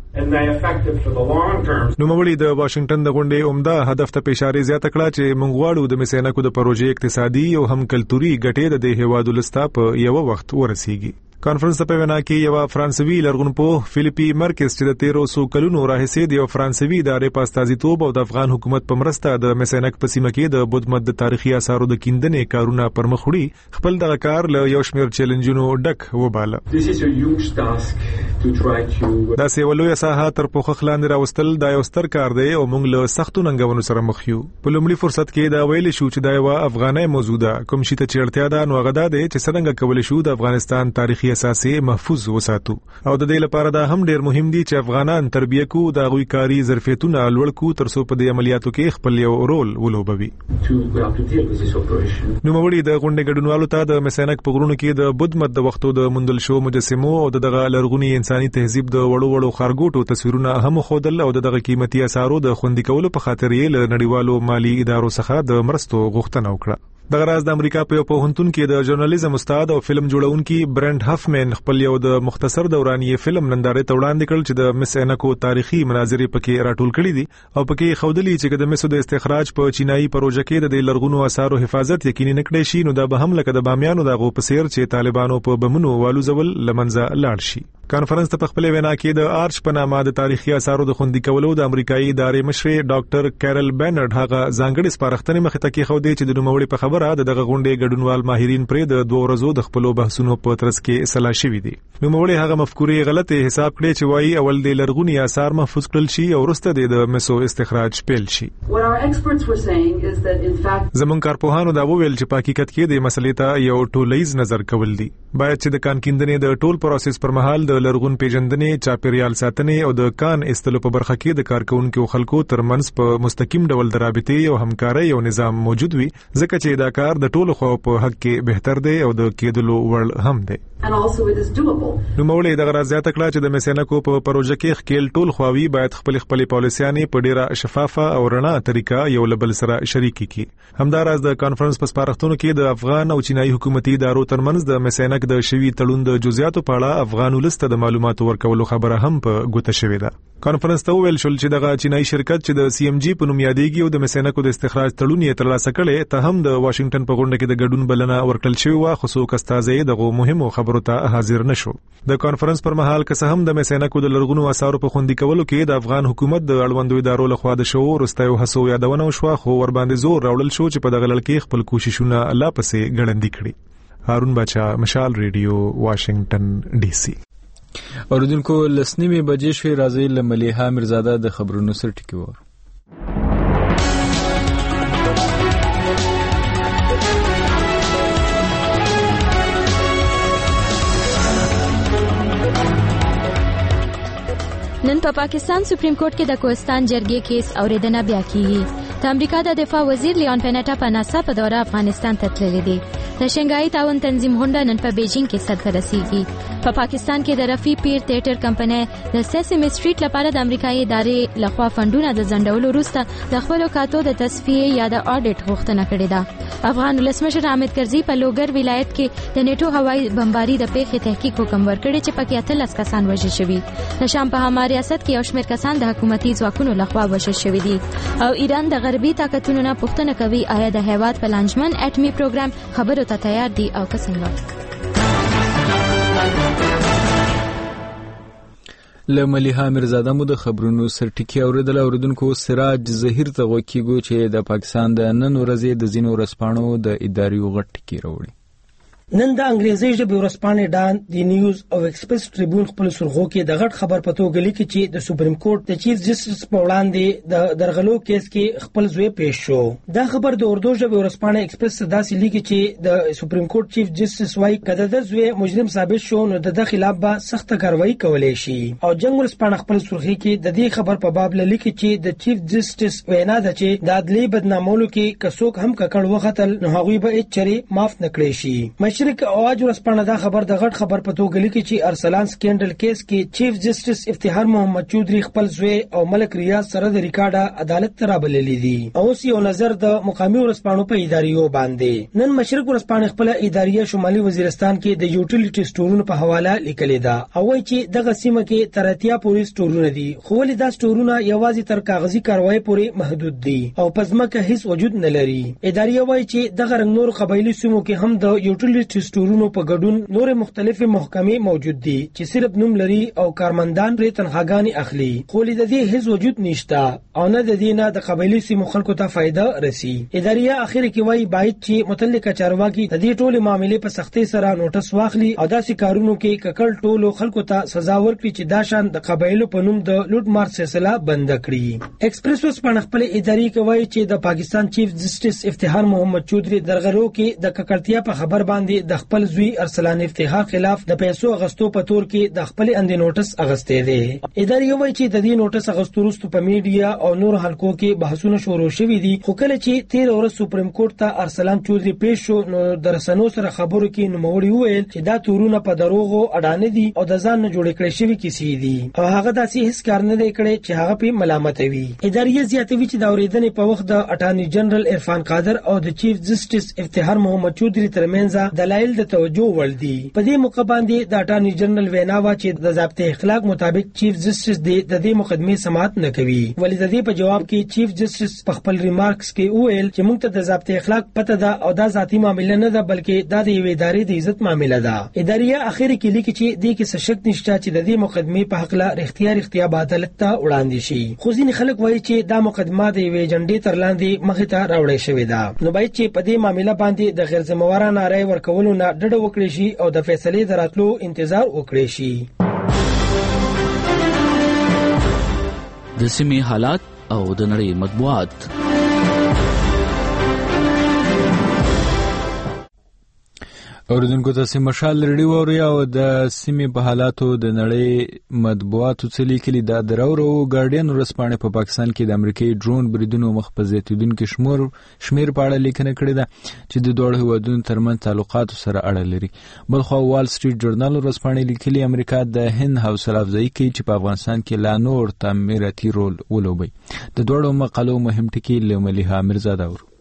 نو موږ د واشنگټن د غونډې عمده هدف ته اشاره زیاته کړه چې موږ غواړو د مسینکو د پروژې اقتصادي او هم کلتوري ګټې د هیوادو لستا په یو وخت ورسیږي. کانفرنس په وینا کې یو فرانسوي لرغونپوه فلیپي مرکز چې د تیرو سو کلونو راهیسې د یو فرانسوي ادارې په استازیتوب او د افغان حکومت په مرسته د مسینک په سیمه کې د بودمت د تاریخي آثارو د کیندنې کارونه پر مخ وړي خپل دغه کار له یو شمېر چیلنجونو ډک وباله. دا سیولوی ساحه تر پوښښ لاندې راوستل دا یو ستر کار دی او موږ له سختو ننګونو سره مخ یو. په لومړي فرصت کې دا ویل شو چې دا یو افغاني موضوع ده کوم شي ته چیرته ده نو هغه ده چې څنګه کولای شو د افغانستان تاریخي اساسي محفوظ وساتو او د دې لپاره دا هم ډیر مهم دي چې افغانان تربیه کو د غوي کاری ظرفیتونه لوړ کو تر څو په دې عملیاتو کې خپل یو رول ولوبوي. نو موږ د غونډې ګډونوالو ته د مسینک په غرونو کې د بودمت د وختو د مندل شو مجسمو او دغه لرغونی انساني تهذیب د وړو وړو خارګوټو تصویرونه هم خودل او دغه قیمتي اثارو د خوندي کولو په خاطر یې له نړیوالو مالی ادارو څخه د مرستو غوښتنه وکړه. دغه راز د امریکا په یو پوهنتون کې د ژورنالیزم استاد او فلم جوړونکي برند هفمن خپل یو د مختصر دوراني فلم نندارې ته وړاندې کړل چې د مس اینکو تاریخي مناظرې پکې راټول کړي دي او پکې خودلی چې د مسو د استخراج په چینایي پروژه کې د لرغونو آثارو حفاظت یقیني نکړي شي نو دا به هم لکه د بامیانو د غو پسیر چې طالبانو په بمونو والو زول لمنځه لاړ شي. کانفرنس ته په خپل وینا کې د آرچ په نامه د تاریخي آثارو د خوندي کولو د امریکایي ادارې مشر ډاکټر کیرل بینرډ هغه ځانګړي سپارښتنې مخې ته کې خو دې چې د نوموړي په خبره د دغه غونډې ګډونوال ماهرین پرې د دوه ورځو د خپلو بحثونو په ترڅ کې اصلاح شوي دي. نوموړي هغه مفکورې غلطه حساب کړې چې وایي اول د لرغونی آثار محفوظ کړل شي او وروسته د مسو استخراج پیل شي. زمون کارپوهانو دا وویل چې په حقیقت کې د مسلې ته یو ټولیز نظر کول دي. باید چې د کان کیندنې د ټول پروسس پر مهال د لرغون پیژندنې چاپیریال ساتنې او د کان استلو په برخه کې د کارکونکو خلکو ترمنځ په مستقیم ډول د رابطې او همکارۍ او نظام موجود وي ځکه چې دا کار د ټولو خو په حق کې بهتر دی او د کېدلو وړ هم دی. نو مولې د غرضیات کړه چې د مسینکو په پروژه کې خپل ټول خواوی باید خپل خپل پالیسیانې په ډیره شفافه او رڼا طریقه یو لبل سره شریک کړي. همداراز د کانفرنس په سپارښتنو کې د افغان او چینایي حکومتي ادارو ترمنځ د مسینک د شوی تړون د جزئیاتو په اړه افغان ولست وروسته د معلوماتو ورکولو خبره هم په ګوته شوې ده. کانفرنس ته ویل شول چې دغه چینایي شرکت چې د سی ام جی په نوم یادېږي او د مسینکو د استخراج تړون یې ترلاسه کړی ته هم د واشنگټن په غونډه کې د ګډون بلنه ورکړل شوې وه، خو څوک استازی دغه مهمو خبرو ته حاضر نشو. د کانفرنس پر مهال که څه هم د مسینکو د لرغونو اثارو په خوندي کولو کې د افغان حکومت د اړوندو ادارو لخوا د شوو وروستیو هڅو یادونه وشوه، خو ورباندې زور راوړل شو چې په دغه لړ خپل کوششونه لا پسې ګړندي کړي. هارون باچا، مشال ریډیو، واشنگټن ډي سي. اوریدونکو لسنیمه بجې شوې، راځي له ملیحه میرزاده د خبرونو سر ټکی وور. نن په پاکستان سپریم کورټ کې د کوهستان جرګې کیس اوریدنه بیا کیږي. د امریکا د دفاع وزیر لیون پینټا په ناسا په دوره افغانستان ته تللی دی. د شنګای تعاون تنظیم غونډه نن په بیجینګ کې صدر رسیږي. په پاکستان کې د رفی پیر تیاتر کمپنۍ د سیسمی سټریټ لپاره د امریکایي ادارې لخوا فندونه د ځنډولو وروسته د خپل کاتو د تصفیه یا د اډیټ غوښتنه کړې ده. افغان ولسمشر حامد کرزي په لوګر ولایت کې د نیټو هوایي بمباري د پیښې تحقیق حکم ورکړی چې پکې اتلس کسان وژل شوي. د شام په هما ریاست کې یو شمېر کسان د حکومتي ځواکونو لخوا وژل شوي دي او ایران د غربي طاقتونو نه پوښتنه کوي آیا د هیواد په لانجمن اټومي پروګرام خبرو ته تیار دي او که څنګه. له ملیحه میرزاده مو د خبرونو سرټکی اوریدل. اوریدونکو سراج ظهیر ته وکیږو چې د پاکستان د نن ورځې د ځینو ورځپاڼو د اداري غټ ټکی راوړي. نن د انګریزي ژبې ورځپاڼې ډان دی نیوز او ایکسپریس ټریبیون خپل سرغو کې د غټ خبر په توګه لیکي چې د سپریم کورټ د چیف جسټس په وړاندې د درغلو کیس کې خپل زوی پیښ شو. دا خبر د اردو ژبې ورځپاڼې ایکسپریس داسې لیکي چې د سپریم کورټ چیف جسټس وايي کله د زوی مجرم ثابت شو نو د خلاف به سخت کاروایی کولای شي. او جنگ ورځپاڼه خپل سرخي کې د دې خبر په باب لیکي چې د چیف جسټس وینا ده چې د عدلي بدنامولو کې کڅوک هم ککړ وختل نو هغوی به هیڅ چری معاف نکړي شي. مشرق اواز ورځپاڼه دا خبر د غټ خبر په توګه لیکي چې ارسلان سکینډل کیس کې چیف جسټس افتخار محمد چودري خپل زوی او ملک ریاض سره د ریکارډ عدالت ته رابللی دي. او سی یو نظر د مقامی ورځپاڼو په اداریو باندې. نن مشرق ورځپاڼه خپل اداریه شمالي وزیرستان کې د یوټیلیټي سټورونو په حواله لیکلې ده او وايي چې دغه سیمه کې تراتیا پولیس سټورونه دي خو ولې دا سټورونه یوازې تر کاغذي کاروایی پورې محدود دي او پزماکه هیڅ وجود نه لري. اداریه وايي چې دغه رنګ نور قبایلی سیمو کې هم د یوټیلیټي سټورونو په ګډون نور مختلفه محکمې موجود دي چې صرف نوم لري او کارمندان پرې تنخواګانې اخلي خو د دې هیڅ وجود نشته او نه د دې نه د قبایلی سیمو خلکو ته فائدہ رسی. اداریه اخر کې وايي باید چې متعلقه چارواکي د دې ټولې معاملې په سختۍ سره نوټس واخلي او داسې کارونو کې ککړ ټولو خلکو ته سزا ورکړي چې دا شان د قبایلو په نوم د لوټ مار سلسله بند کړي. ایکسپریس وسپانه خپل اداري کوي چې د پاکستان چیف جسټس افتخار محمد چودري درغلو کې د ککړتیا په خبر باندې د خپل زوی ارسلان افتخار خلاف د پیسو اغستو په تور کې د خپل اند نوټس اغستې دي. اداري وایي چې د دې نوټس اغستو وروسته په میډیا او نور حلقو کې بحثونه شروع شوي دي خو کله چې تیر ورځ سپریم کورټ ته ارسلان چودري پیښ شو نو د رسنیو سره خبرو کې نوموړي وویل چې دا تورونه په دروغو اډانه دي او د ځان نه جوړ کړی شوی کیسې دي او هغه داسې هیڅ کار نه دی کړی چې هغه په ملامت وي. اداري زیاتوي چې د اوریدنې په وخت د اټارنی جنرال عرفان قادر او د چیف جسټس افتخار محمد چودري ترمنځ دلایل د توجه وړ دي. په دې موقع باندې د اټارنی جنرال وینا وا چې د ضابطه اخلاق مطابق چیف جسټس د دې مقدمې سماعت نه کوي. ولې د دې په جواب کې چیف جسټس په خپل ریمارکس کې وویل چې موږ ته د ضابطه اخلاق پته ده او دا ذاتی معاملې نه ده بلکې دا د یوې ادارې د عزت معاملې ده. اداریه اخر کې لیکي چې دې کې څه شک نشته چې د دې مقدمې په حق لا اختیار اختیار عدالت ته وړاندې شي. خو ځینې خلک وایي چې دا مقدمه د یوې جنډې تر لاندې مخې ته راوړې شوې ده نو باید چې په دې معاملې باندې د غیر ذمہوارانه رائے ورکولو نه ډډه وکړي شي او د فیصلې دراتلو انتظار وکړي شي. د سیمې حالات او د نړۍ مطبوعات. اوریدونکو تاسو مشال ریډیو اوري او د سیمې په حالاتو د نړۍ مطبوعاتو څخه لیکلي دا درورو ګارډین ورسپانه په پاکستان کې د امریکایي ډرون بریدونو مخ په زیاتیدونکو شمیر شمیر په اړه لیکنه کړې ده چې د دوه هیوادونو ترمنځ تعلقات سره اړه لري. بلخو وال سټریټ جورنال ورسپانه لیکلي امریکا د هند حوصله افزایی کوي چې په افغانستان کې لا نور تعمیراتي رول ولوبي. د دوه مقالو مهم ټکي له ملیحه میرزاده ور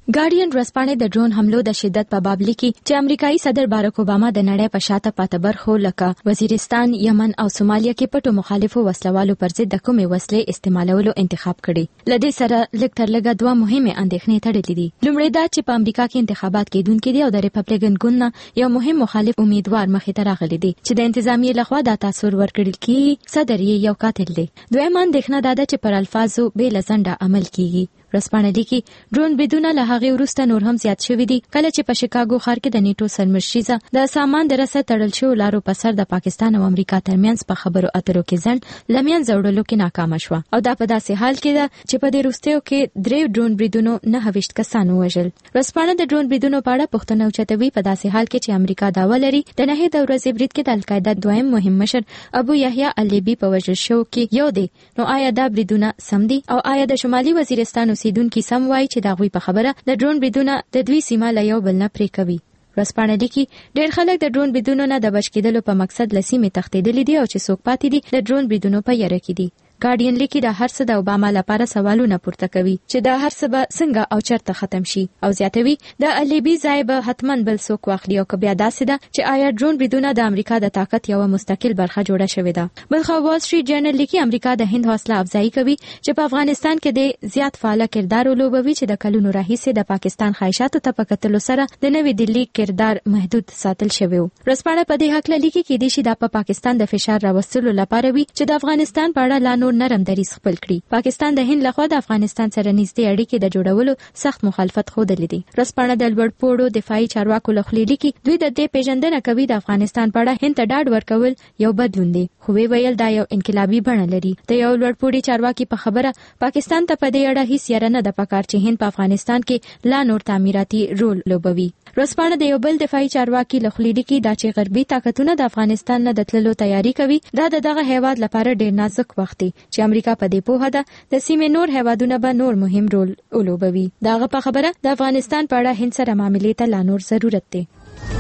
ګارډین ورځپاڼې د ډرون حملو د شدت په باب لیکي چې امریکایي صدر بارک اوباما د نړۍ په شاته پاتې برخو لکه وزیرستان، یمن او سومالیا کې پټو مخالفو وسلوالو پر ضد د کومې وسلې استعمالولو انتخاب کړي. لدې سره لږ تر لږه دوه مهمه اندېښنې تړلې دي. لومړی دا چې په امریکا کې انتخابات کېدونکي دي او د ریپبلیکن ګوند نه یو مهم مخالف امیدوار مخې ته راغلی دی چې د انتظامیې لخوا دا تاثیر ورکړل کیږي صدر یې یو قاتل دی. دویمه اندېښنه دا ده چې پر الفاظو بې له ځنډه عمل کیږي. ورځپاڼه لیکي ډرون بریدونه له هغې وروسته نور هم زیات شوي دي کله چې په شیکاګو ښار کې د نیټو سرمشریزه د سامان د رسد تړل شوو لارو په سر د پاکستان او امریکا ترمنځ په خبرو اترو کې ځنډ له منځه وړلو کې ناکامه شوه او دا په داسې حال کې ده چې په دې وروستیو کې درې ډرون بریدونو نهه ویشت کسان ووژل. ورځپاڼه د ډرون بریدونو په اړه پوښتنه اوچتوي په داسې حال کې چې امریکا دعوه لري د نهې د ورځې برید کې د القاعده دویم مهم مشر ابو یحیی اللیبي په وژل شو کې یو دی. نو آیا دا بریدونه سم دي او آیا د شمالي وزیرستان اوسیدونکي سم وایي چې دا غوي په خبره د ډرون بریدونه د دوی سیمه له یو بل نه پرې کوي؟ ورځپاڼه لیکي ډېر خلک د ډرون بریدونو نه د بچ کېدلو په مقصد له سیمې تښتېدلي دي او چې څوک پاتې دي د ډرون بریدونو په یره کې دي. ګارډین لیکي دا هر څه د اوباما لپاره سوالونه پورته کوي چې دا هر څه به څنګه او چرته ختم شي او زیاتوي د اللیبي ځای به حتما بل څوک واخلي او که بیا داسې ده چې آیا ډرون بریدونه د امریکا د طاقت یو مستقل برخه جوړه شوې ده. بلخوا وال سټریټ جرنل لیکي امریکا د هند حوصله افزایی کوي چې په افغانستان کې د زیات فعال کردار ولوبوي چې د کلونو راهیسې د پاکستان خواهشاتو ته په کتلو سره د نوې دلی کردار محدود ساتل شوی. ورځپاڼه په دې حق لیکي کې د شي د پاکستان د فشار راوستلو لپاره وي چې د افغانستان په اړه لا نور نرم دریځ خپل کړي. پاکستان د هند لخوا د افغانستان سره نږدې اړیکې د جوړولو سخت مخالفت ښودلی دی. ورځپاڼه د لوړ پوړو دفاعي چارواکو له خولې لیکي دوی د دې پیژندنه کوي د افغانستان په اړه هند ته ډاډ ورکول یو بدلون دی خو وی ویل دا یو انقلابي بڼه لري. د یو لوړ پوړي چارواکي په خبره پاکستان ته په دې اړه هیڅ یاره نه ده پکار چې هند په افغانستان کې لا نور تعمیراتي رول لوبوي. ورځپاڼه د یو بل دفاعي چارواکي له خولې لیکي دا چې غربي طاقتونه د افغانستان نه د تللو تیاری کوي دا د دغه هیواد لپاره ډیر نازک وخت دی چې امریکا په دې پوهه ده د سیمې نور هیوادونه به نور مهم رول ولوبوي. دغه په خبره د افغانستان په اړه هند سره معاملې ته لا نور ضرورت دی.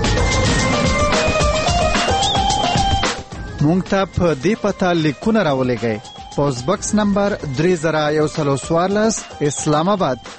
مونږ ته په دې پته لیکونه راولېږئ. پوسټ باکس نمبر درې زره یو سل څوارلس اسلام آباد.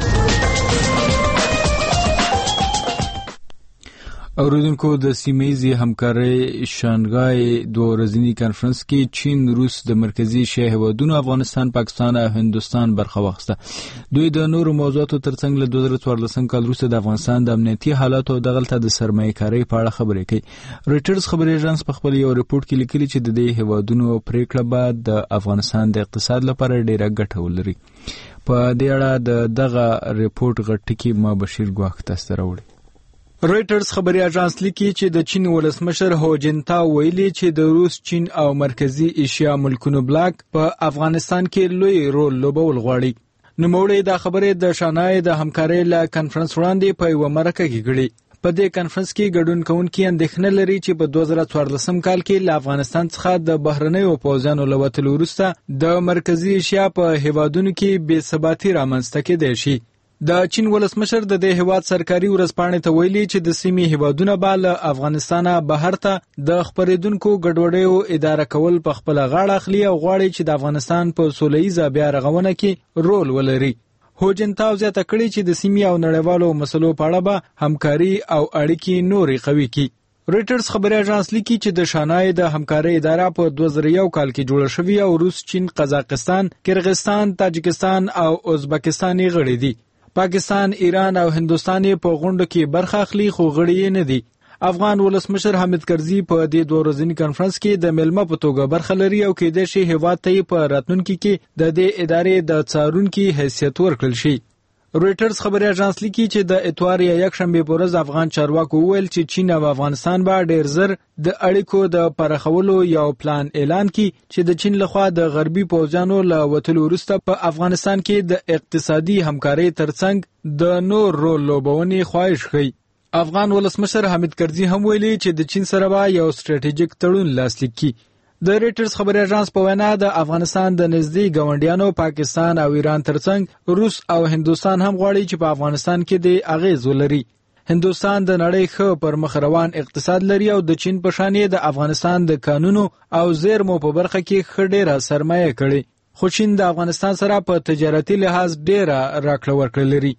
اوریدونکو د سیمه‌یزې همکارۍ شانګهای دوه ورځني کانفرنس کې چین، روس، د مرکزي ایشیا هیوادونو، افغانستان، پاکستان او هندوستان برخه واخیسته. دوی د نورو موضوعاتو ترڅنګ له دوه زره څوارلسم کال وروسته د افغانستان د امنیتي حالاتو او دغلته د سرمایه‌کارۍ په اړه خبرې کوي. رویټرز خبري اژانس په خپل یو رپورټ کې لیکلي چې د دې هیوادونو پریکړه به د افغانستان د اقتصاد لپاره ډیره ګټه ولري. په دې اړه د دغه رپورټ غټکی ما بشیر ګواښ تاسو ته راوړي. رویټرز خبري اژانس لیکي چې د چین ولسمشر هو جنتا ویلي چې د روس، چین او مرکزي ایشیا ملکونو بلاک په افغانستان کې لوی رول لوبول غواړي. نوموړی دا خبرې د شانګهای د همکارۍ له کانفرنس وړاندې په یوه مرکه کې کړې. په دې کانفرنس کې ګډون کوونکي اندېښنه لري چې په دوه زره څوارلسم کال کې له افغانستان څخه د بهرنیو پوځیانو له وتلو وروسته د مرکزي ایشیا په هیوادونو کې بې ثباتي رامنځته کېدای شي. د چین ولسمشر د دې هیواد سرکاري ورځپاڼې ته ویلي چې د سیمې هیوادونه به له افغانستانه بهر ته د خپرېدونکو ګډوډیو اداره کول په خپله غاړه اخلي او غواړي چې د افغانستان په سوله ییزه بیا رغونه کې رول ولري. هو جنتا زیاته کړې چې د سیمې او نړیوالو مسلو په اړه به همکاري او اړیکې نورې قوي کړي. رویټرز خبري اژانس لیکي چې د شانګهای د همکارۍ اداره په دوه زره یو کال کې جوړه شوې او روس، چین، قزاقستان، کرغستان، تاجکستان او ازبکستان یې غړي دي. پاکستان، ایران او هندوستان په غونډه کې برخه اخلي خو غړي نه دي. افغان ولسمشر حامد کرزي په دې دوه ورځني کانفرنس کې د میلمه په توګه برخه لري او کېدای شي هیواد ته په راتلونکي کې د دې ادارې د څارونکي حیثیت ورکړل شي. رویټرز خبري اژانس لیکي چې د اتوار یا یکشنبه په ورځ افغان چارواکو وویل چې چین او افغانستان به ډیر زر د اړیکو د پراخولو یو پلان اعلان کړي چې د چین لخوا د غربي پوځیانو له وتلو وروسته په افغانستان کې د اقتصادي همکارۍ ترڅنګ د نور رول لوبونې خواهش کوي. افغان ولسمشر حامد کرزي هم ویلي چې د چین سره به یو ستراتیژیک تړون لاسلیک کړي. د رویټرز خبري اژانس په وینا د افغانستان د نږدې ګاونډیانو پاکستان او ایران ترڅنګ روس او هندوستان هم غواړي چې په افغانستان کې د اغیز ولري. هندوستان د نړۍ ښه پر مخ روان اقتصاد لري او د چین په شان د افغانستان د قانونو او زیرمو په برخه کې ښه ډیره سرمایه کړي. خو چین د افغانستان سره په تجارتي لحاظ ډیره راکړه ورکړه لري.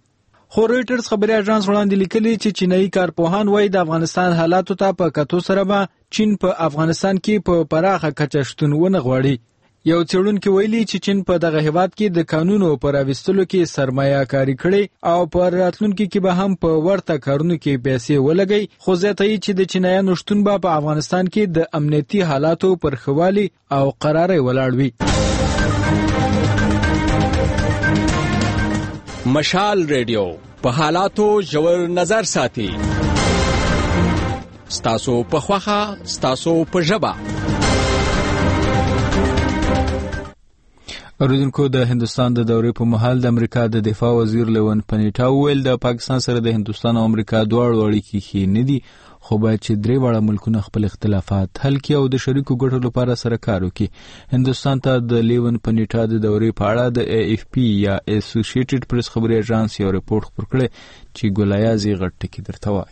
خو رويټرز خبري اژانس وړاندې لیکلي چې چینایي کارپوهان وایي د افغانستان حالاتو ته په کتو سره به چین په افغانستان کې په پراخه کچه شتون ونه غواړي. یو څېړونکي ویلي چې چین په دغه هیواد کې د قانونو پر راوستلو کې سرمایه کاری کړې او پر راتلونکي کې به هم په ورته کارونو کې پیسې ولګي. خو زیاتوي چې د چینایانو شتون به په افغانستان کې د امنیتي حالاتو پر ښه والي او قرارۍ ولاړ وي. مشال ریډیو په حالاتو ژور نظر ساتي. ستاسو په خوخه ستاسو په ژبه. اوریدونکو د هندستان د دورې په مهال د امریکا د دفاع وزیر لیون پنیټا ویل د پاکستان سره د هندستان او امریکا دواړو اړیکې ښې نه دي، خو باید چې درې واړه ملکونه خپل اختلافات حل کړي او د شریکو ګټو لپاره سره کار وکړي. هندستان ته د لیون پنیټا د دورې په اړه د ای اف پی یا اسوسییټډ پریس خبري اژانس یو ریپورت خپور کړی چې ګولایازي غټ ټکی درته وایي.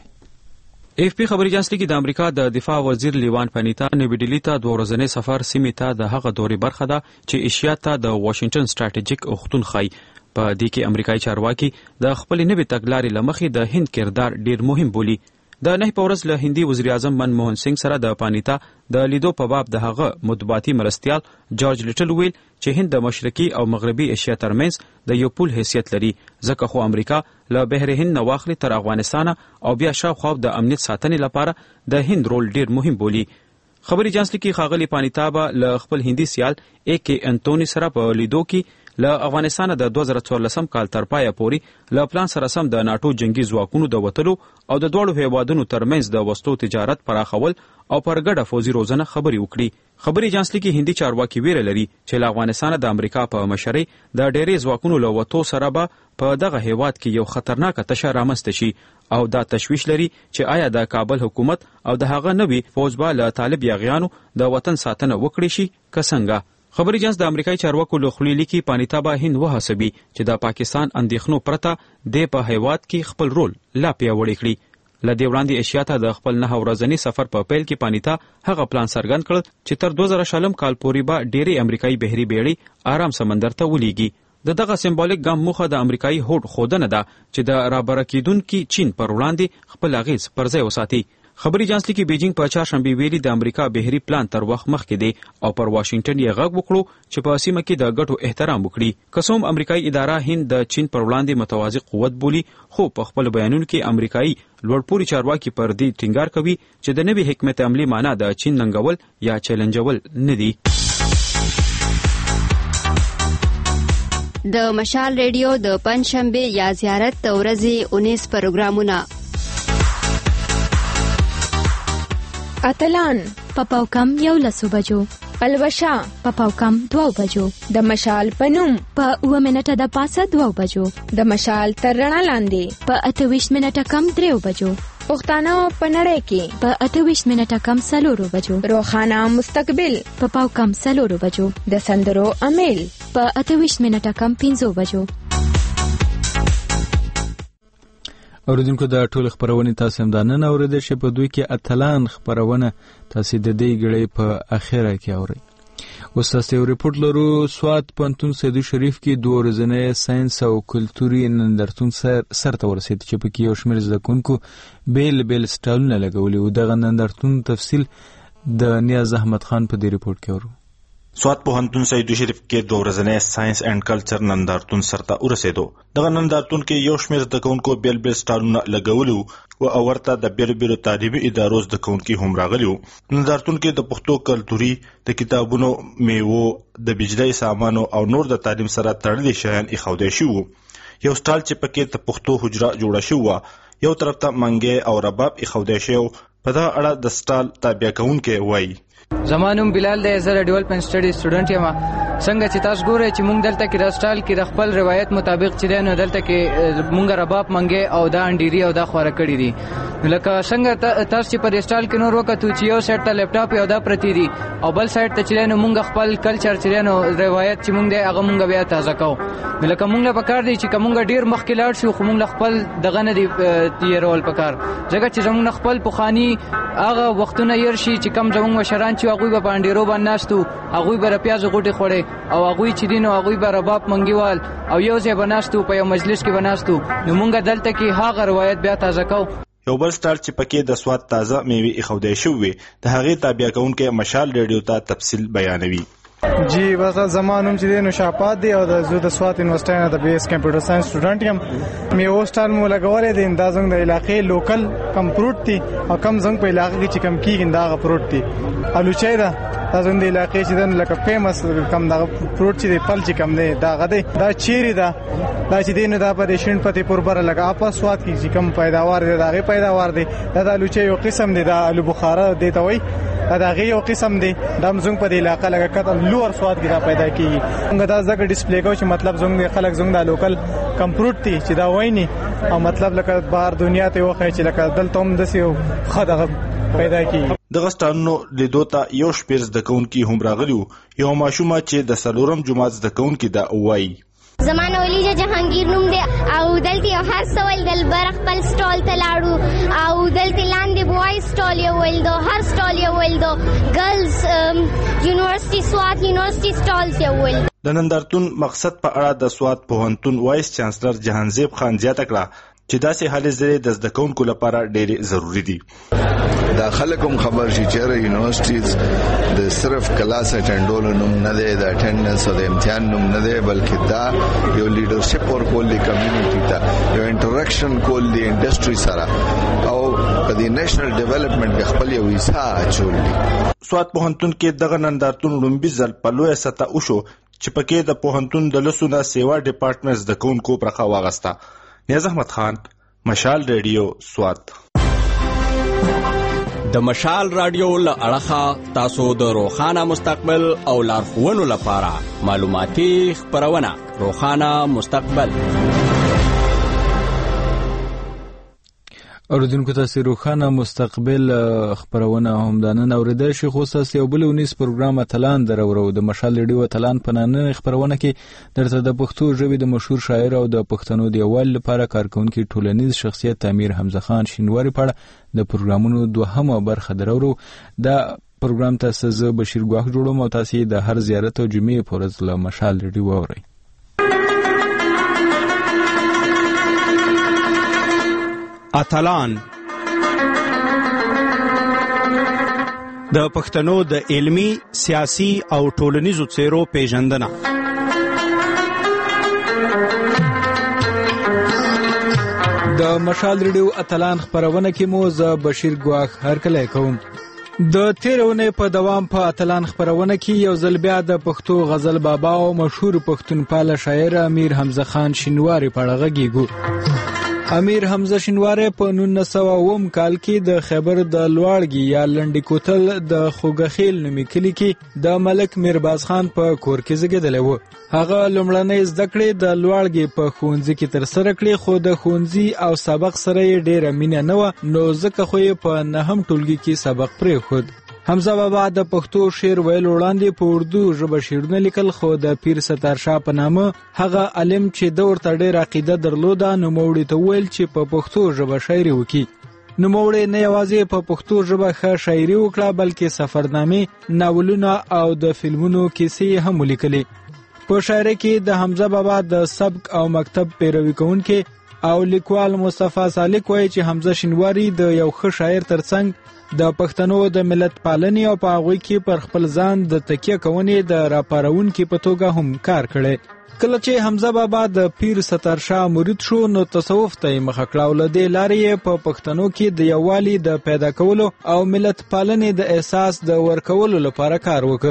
اف پی خبري اژانس لیکي د امریکا د دفاع وزیر لیوان پنیتا نوی ډیلی ته دوه ورځنی سفر سیمې ته د هغه دورې برخه ده چې ایشیا ته د واشنگټن سټریټیجیک اختون خای. په دې کې امریکایي چارواکي د خپل نوي تګلارې لمخې د هند کردار ډیر مهم بولي. د نه په ورځ له هندي وزیر اعظم منموهن سنگ سره د پانیتا د لیدو په باب د هغه مطبوعاتي مرستیال جورج لیټل ویل چې هند د مشرقي او مغربي ایشیا ترمنځ د یو پول حیثیت لري، ځکه خو امریکا له بحر هند نه واخلي تر افغانستان او بیا شاوخوا د امنیت ساتنې لپاره د هند رول ډیر مهم بولي. خبري اژانس لیکي ښاغلي پانیتا به له خپل هندي سیال اے کے انټونی سره په لیدو کې له افغانستان د دوه زره څوارلسم کال تر پایه پورې له پلان سره سم د ناټو جنگي ځواکونو د وتلو او د دواړو هیوادونو ترمنځ د وسلو تجارت پراخول او پر ګډه فوزي روزنه خبري وکړي. خبري اژانس لیکي هندي چارواکي ویره لري چې له افغانستان د امریکا په مشرۍ د ډېرې ځواکونو له وتو سره به په دغه هیواد کې یو خطرناک تشه رامنځته شي او دا تشویش لري چې آیا د کابل حکومت او د هغه نوي فوج به له طالب یاغیانو د وطن ساتنه وکړي شي که څنګه. خبري اژانس د امریکایي چارواکو له خولې لیکي پانیتا به هند وهڅوي چې د پاکستان اندېښنو پرته د په هیواد کې خپل رول لا پیاوړی کړي. له دې وړاندې ایشیا ته د خپل نه ورځنی سفر په پیل کې پانیتا هغه پلان څرګند کړ چې تر دوه زره شلم کال پورې به ډېری امریکایي بحري بیړۍ آرام سمندر ته ولیږي. د دغه سمبولیک ګام موخه د امریکایي هوډ ښودنه ده چې د رابره کېدونکي چین پر وړاندې خپل اغیز پر ځای وساتي. خبري اژانس لیکي بیجینګ په چهارشنبه ویلي د امریکا بحري پلان تر وخت مخکې دی او پر واشنگټن یې غږ وکړو چې په سیمه کې د ګټو احترام وکړي. که څوم امریکایي اداره هند د چین پر وړاندې متوازی قوت بولي، خو په خپل بیانونو کې امریکایي لوړپوړي چارواکي پر دې ټینګار کوي چې د نوي حکمت عملي معنا د چین ننګول یا چیلنجول نه دي. د مشال ریډیو د پنځشنبه یا زیارت د ورځې اونیس پروګرامونه اتلان پپاو کم یو لسو بجو، پلوشا پپاو کم دوو بجو، د مشال پنوم په اوه منټه د پاسه دوو بجو، د مشال تر رڼا لاندې په اته ویشت منټه کم دریو بجو، پښتانه په نړۍ کې په اته ویشت منټه کم څلورو بجو، روښانه مستقبل پپاو کم څلورو بجو، د سندرو امیل په اته ویشت منټه کم پنځو بجو. اوریدونکو د ټول خبرونه تاسو هم د نن اوریدل شي په دوی کې اتلان خبرونه تاسو د دې غړي په اخره کې اوري. اوس تاسو یو ریپورت لرو. سوات پنتون سیدو شریف کې دوه ورځې ساينس او کلتوري نندارتون سر سرته ورسید چې په کې یو شمېر زدهکونکو بیل بیل سټالونه لګولي او دغه نندارتون تفصیل د نیاز احمد خان په دې ریپورت کې اورو. سوات پوهنتون سیدو شریف کې دوه ورځې ساينس اینڈ کلچر نندارتون سرته ورسېدو. دغه نندارتون کې یو شمېر زدهکونکو بیل بیل سټالونه لګولي او اورته د بیل بیل تعلیمي ادارو زدهکونکو هم راغلي. نندارتون کې د پښتو کلتوري د کتابونو، میوو، د بجلی سامانو او نور د تعلیم سره تړلي شیان ایښودل شوي. یو سټال چې پکې د پښتو حجره جوړه شوې، یو طرف ته منګي او رباب ایښودل شوی. په دغه اړه د سټال تابع کوونکي وایي: زمانوم بلال دی، زه د ډیولپمنٹ سټډي سټوډنټ یم. څنګه چې تاسو ګورئ چې موږ دلته کې د سټال کې د خپل روایت مطابق چې دی نو دلته کې موږ رباب منګي او دا انډيري او دا خوره کړی دي. لکه څنګه تاسو چې په سټال کې نور وکړو چې یو سایت ته لپټاپ یو دا پرتی دي او بل سایت ته چې نو مونږ خپل کلچر چې نو روایت چې مونږ هغه مونږ بیا تازه کوو. لکه مونږ په کار دی چې کومه ډیر مخکې لاړ شو خو مونږ خپل دغه نه دی تیرول په کار ځکه چې زمونږ خپل پخوانی هغه وختونه ير شي چې کم زمونږ مشران چې هغه به باندې رو باندې ناستو هغه به پیاز غوټي خوړې او هغه چې دین او هغه به رباب منګیوال او یو ځای بناستو په یو مجلس کې بناستو نو مونږ دلته کې هغه روایت بیا تازه کوو. یو بل سټار چې پکې د سواد تازه میوي اخودای شوې د هغې تابع کونکو مشال ریډیو ته تفصیل بیانوي. جی بس زمانوم چې د نشاپات دی او د زو د سوات یونیورسيټي نه د بیس کمپیوټر ساينس سټوډنټ یم. می هوسټل مو لګولې د اندازنګ د علاقې لوکل کمپروټ دي او کم زنګ په علاقې کې چې کم کیږي دا غپروټ دي الوچای دا تاسو د علاقې چې د لکه فیمس کم دا فروټ چې د پل چې کم دی دا غده دا چیرې دا دا چې دین دا په شین پتی پور بر لګا په سواد کې چې کم پیداوار دی دا غي پیداوار دی دا د الوچای یو قسم دی دا الو بخاره دی ته وای دا غي یو قسم دی د زنګ په علاقې لګا کته لوړ سواد کې پیدا کیږي. موږ دا ځکه ډیسپلی کوو چې مطلب زنګ خلک زنګ دا لوکل کمپروټ دي چې دا وایي او مطلب لکه بهر دنیا ته وخی چې لکه دلته هم دسیو خدغه پیدا کیږي. دغه ستانو لیدو ته یو شپیر زده کوونکي هم راغلیو. یو ماشومه چې د سلورم جماعت زده کوونکي دا وایي زمانه ولیجه جهانگیر نوم دی او دلته یو هر سوال دل بر خپل سټال ته لاړو او دلته لاندې بوای سټال یو ول دو هر سټال یو ول دو ګرلز یونیورسيټي سوات یونیورسيټي سټال یو ول. د نندارتون مقصد په اړه د سوات پوهنتون وایس چانسلر جهانزیب خان زیاته کړه چې داسې حالې زری د زده کوونکو لپاره ډېر ضروری دي. دا خلکم خبر شي چې یونیورسيټیز د صرف کلاس اټینډول نوم نه دی د اټینډنس او د امتحان نوم نه دی بلکې دا یو لیډرشپ اور کول دی کمیونټي ته یو انټریکشن کول دی انډستری سره او په دې نېشنل ډیولپمنٹ کې خپل یو حصہ اچول دي. سوات پوهنتون کې دغه نندارتون لومبي ځل په لویه سطح وشو چې پکې د پوهنتون د لسونه سیوا ډپارټمنټ زده کوونکو برخه واغسته. نیاز احمد خان، مشال ریډیو، سوات. د مشال رادیو له اړخه تاسو د روخانه مستقبل او لارښوونو لپاره معلوماتي خپرونه روخانه مستقبل. اوردونکو تاسو روخانه مستقبل خبرونه هم د نن اوریدل شي خو تاسو یو بل ونیس پروګرام اتلان درورو د مشال ریډیو اتلان په نن خبرونه کې درته د پښتو ژبې د مشهور شاعر او د پښتنو دیوال لپاره کارکونکي ټولنیز شخصیت امیر حمزه خان شینواری په اړه د پروګرامونو دوهمه برخه درورو. دا پروګرام تاسو زه بشیر ګواخ جوړوم او تاسو د هر زیارت او جمعې پورز له مشال ریډیو اورئ. اتلان د پښتنو د علمی، سیاسي او ټولنیزو څیرو پیژندنه. د مشال ریډیو اتلان خبرونه کې مو ز بشیر ګواخ هر کله کوم. د تیرونه په دوام په اتلان خبرونه کې یو ځل بیا د پښتو غزل بابا او مشهور پښتونپال شاعر امیر حمزه خان شینواری په اړه غږیږو. امیر حمزه شینواری په نولس سوه اووم کال کې د خیبر د لوړګي یا لنډی کوتل د خوګخیل نومي کلی کې د ملک میرباز خان په کور کې زیږیدلی و. هغه لومړنۍ زده کړې د لوړګي په ښوونځي کې ترسره کړې خو د ښوونځي او سبق سره یې ډېره مینه نه وه نو ځکه خو یې په نهم ټولګي کې سبق پرېښود. حمزه بابا د پښتو شعر ویل وړاندې په اردو ژبه شعرونه لیکل خو د پیر ستار شاه په نامه هغه عالم چې د ورته ډېر عقیده درلوده نوموړي ته ویل چې په پښتو ژبه شاعري وکړي. نوموړي نه یوازې په پښتو ژبه ښه شاعري وکړه بلکې سفرنامې، ناولونه او د فلمونو کیسې هم ولیکلې. په شاعرۍ کې د حمزه بابا د سبک او مکتب پیروي کوونکي او لیکوال مصطفی سالک وایي چې حمزه شینواری د یو ښه شاعر ترڅنګ د پښتنو د ملت پالنې او په هغوی کې پر خپل ځان د تکیه کوونې د راپارونکي په توګه هم کار کړی. کله چې حمزه بابا د پیر ستار شاه مرید شو نو تصوف ته یې مخه کړه او له دې لارې یې په پښتنو کې د یووالي د پیدا کولو او ملت پالنې د احساس د ورکولو لپاره کار وکړ.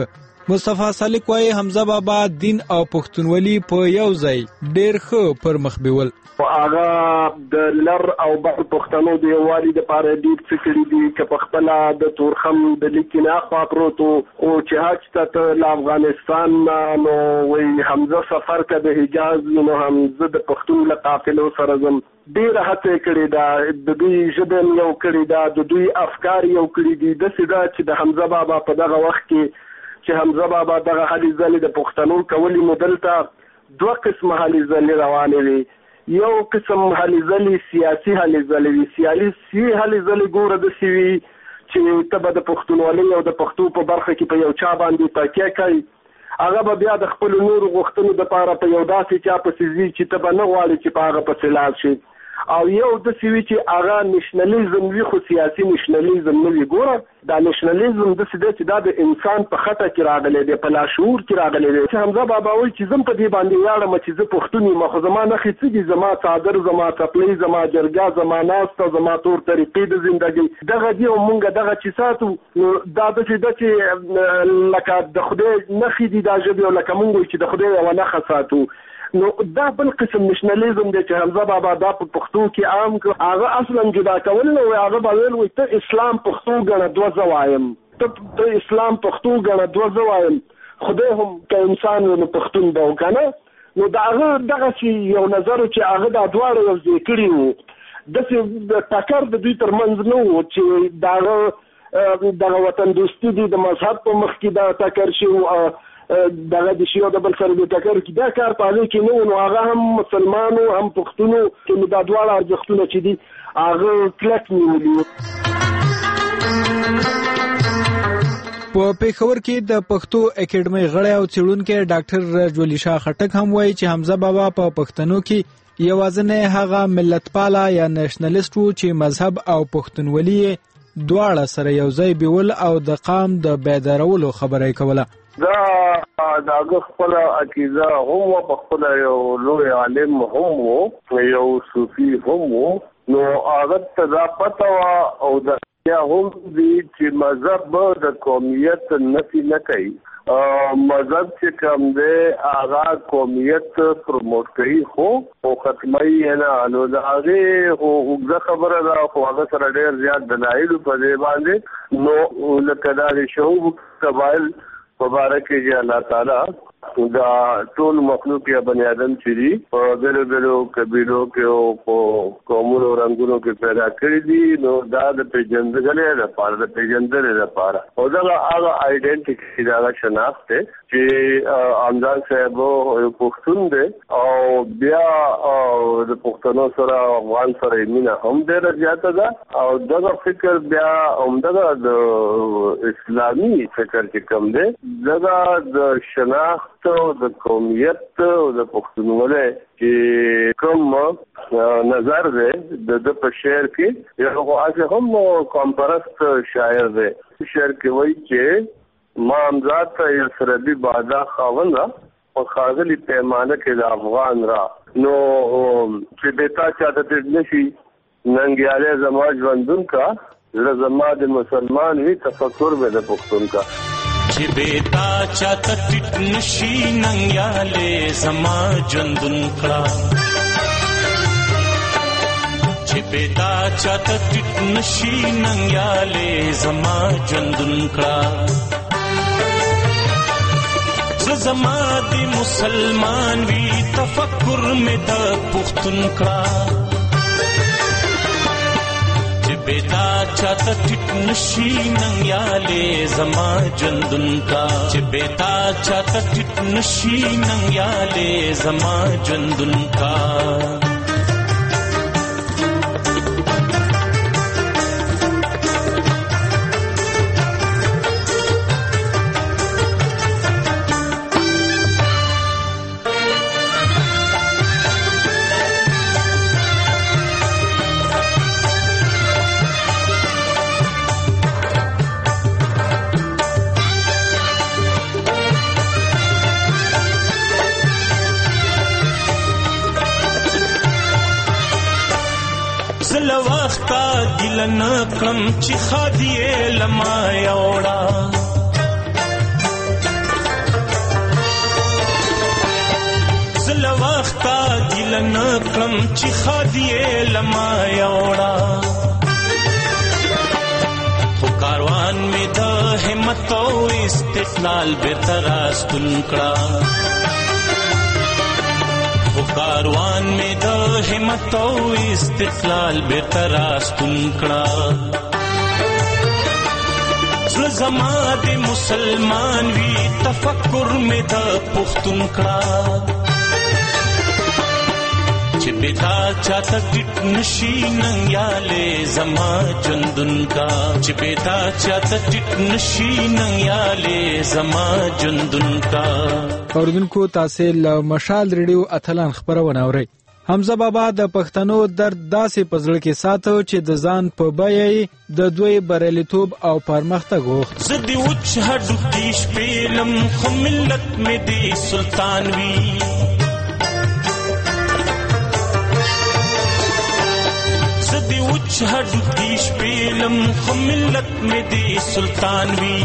مصطفی سالک وايي حمزه بابا دین او پښتونولي په یو ځای ډېر ښه پر مخ بیول. هغه د لر او بر پښتنو د یووالي دپاره ډېر څه کړي دي، که په خپله د تورخم د لیکنې خوا پروت و خو چې حج ته ته له افغانستان نه نو وایي حمزه سفر که د حجاز نو هم زه د پښتون له قافلو سره ځم. ډېره هڅه یې کړې ده، د دوی ژبه یې یو کړې ده، د دوی افکار یو کړي دي. داسې ده چې د حمزه بابا په دغه وخت کې چې حمزه بابا دغه هلې ځلې د پښتنو کولې نو دلته دوه قسمه هلې ځلې روانې وي. یو قسم هلې ځلې سیاسي هلې ځلې وي. سیاسي هلې ځلې ګوره داسې وي چې ته به د پښتونولۍ او د پښتو په برخه کې په یو چا باندې تکیه کوي، هغه به بیا د خپلو نورو غوښتنو دپاره په یو داسې چا پسې ځي چې ته به نه غواړې چې په هغه پسې لاړ شي. او یو داسې وي چې هغه نشنلیزم وي خو سیاسي نشنلیزم نه وي. ګوره دا نشنلیزم داسې دی چې دا د انسان په خطه کې راغلی دی، په لاشعور کې راغلی دی. چې حمزه بابا وایي چې زه په دې باندې ویاړم چې زه پښتون یم، خو زما نښې څه دي؟ زما څادر، زما څپلۍ، زما جرګه، زما ناسته، زما طور طریقې د زندګۍ دغه دي او مونږ دغه چې ساتو. نو دا داسې ده چې لکه د خدای نښې دي دا ژبې، او لکه مونږ وایو چې د خدای یوه نښه ساتو. نو دا بل قسم نشنلیزم دی چې حمزه بابا دا په پښتو کې عام کړ. هغه اصلا جدا کول نه وایي، هغه به ویل وایي ته اسلام پښتو ګڼه دوه زه وایم، ته اسلام پښتو ګڼه دوه زه وایم، خدای هم که انسان و نو پښتون به و که نه. نو د هغه دغسې یو نظر و چې هغه دا دواړه یو ځای کړي وو. داسې ټکر د دوی ترمنځ نه و چې د هغه دغه وطن دوستي دي د مذهب په مخ کې دا ټکر شي دغه د شیو د بل سره د ټکر کې دا کار په هغې کې نه و. نو هغه هم مسلمانو هم پښتونو چې دا دواړه ارزښتونه چې دي هغه کلک نیولي وو. په پېښور کې د پښتو اکیډمۍ غړی او څېړونکی ډاکټر رجولي شاه خټک هم وایي چې حمزه بابا په پښتنو کې یوازینی هغه ملتپاله یا نیشنلیسټ و چې مذهب او پښتونولي دواړه سره یو ځای بیول او د قام د بیدارولو خبره یې کوله. دا د هغه خپله عقیده هم وه، په خپله یو لوی عالم هم و، یو صوفي هم و. نو هغه ته دا پته وه او دا بیا هم دي چې مذهب به د قومیت نفي نه کوي. مذهب چې کوم دی هغه قومیت پروموټ کوي خو خو ختموي یې نه. نو د هغې خو اوږده خبره ده، خو هغه سره ډېر زیات دلایلو په دې باندې. نو لکه دا د شعوب قبایل په باره کې چې الله تعالی دا ټول مخلوق یا بني آدم چې دي په بېلو بېلو قبیلو کې او په قومونو رنګونو کې پیدا کړي دي، نو دا د پېژندګۍ لپاره د پېژندنې لپاره او دغه هغه آیډنټټي د هغه شناخت دی چې حمزه صاحب یو پښتون دی او بیا د پښتنو سره افغان سره یې مینه هم ډېره زیاته ده. او دغه فکر بیا همدغه د اسلامي فکر چې کوم دی دغه د شناخت او د قومیت او د پښتونولۍ چې کوم نظر دی د ده په شعر کې یو هغه هم قومپرست شاعر دی. شعر کې وایي چې ما حمزه ته یسربي بادا خاونده په ښاغلي پیمانه کې د افغان را. نو چې بیتا چاته تېر نشي ننګیالی زما ژوندون کا، زړه زما د مسلمان وي تفکر به د پښتون کا. چې بیتا چاته ټیټ نشي ننګیالی زما ژوندون کړه، چې بیتا چاته ټیټ نشي ننګیالی زما ژوندون کړه. زما د مسلمان وی تفکر می د پښتون کړه، چې بیتا چاته ټیټ نشي ننګیالی زما ژوندون کا، چې بیتا چاته ټیټ نشي ننګیالی زما ژوندون کا. نکړم چې خادیه لما یوړا، نکړم چې خادیه لما یوړا خو کاروان می د همت او استقلال بیرته راستون کړه خو کاروان می د همت او استقلال بیرته راستون کړه زما د مسلمان وی تفکر می د پښتون کړه چې بتا چاته ټټ نشي ننګیاله زما ژوندون کا چې بتا چاته ټټ نشي ننګیاله زما ژوندون کا اوردونکو تاسو له مشال ریډیو اتلان خبرونه اورئ حمزه بابا د پښتنو درد داسې پزړه کې ساتو چې د ځان په بیه د دوی بریالیتوب او پرمختګ غوښت زدي وچ هډو کې شپلم خو ملت مې دی سلطان وی زدي وچ هډو کې شپلم خو ملت مې دی سلطان وی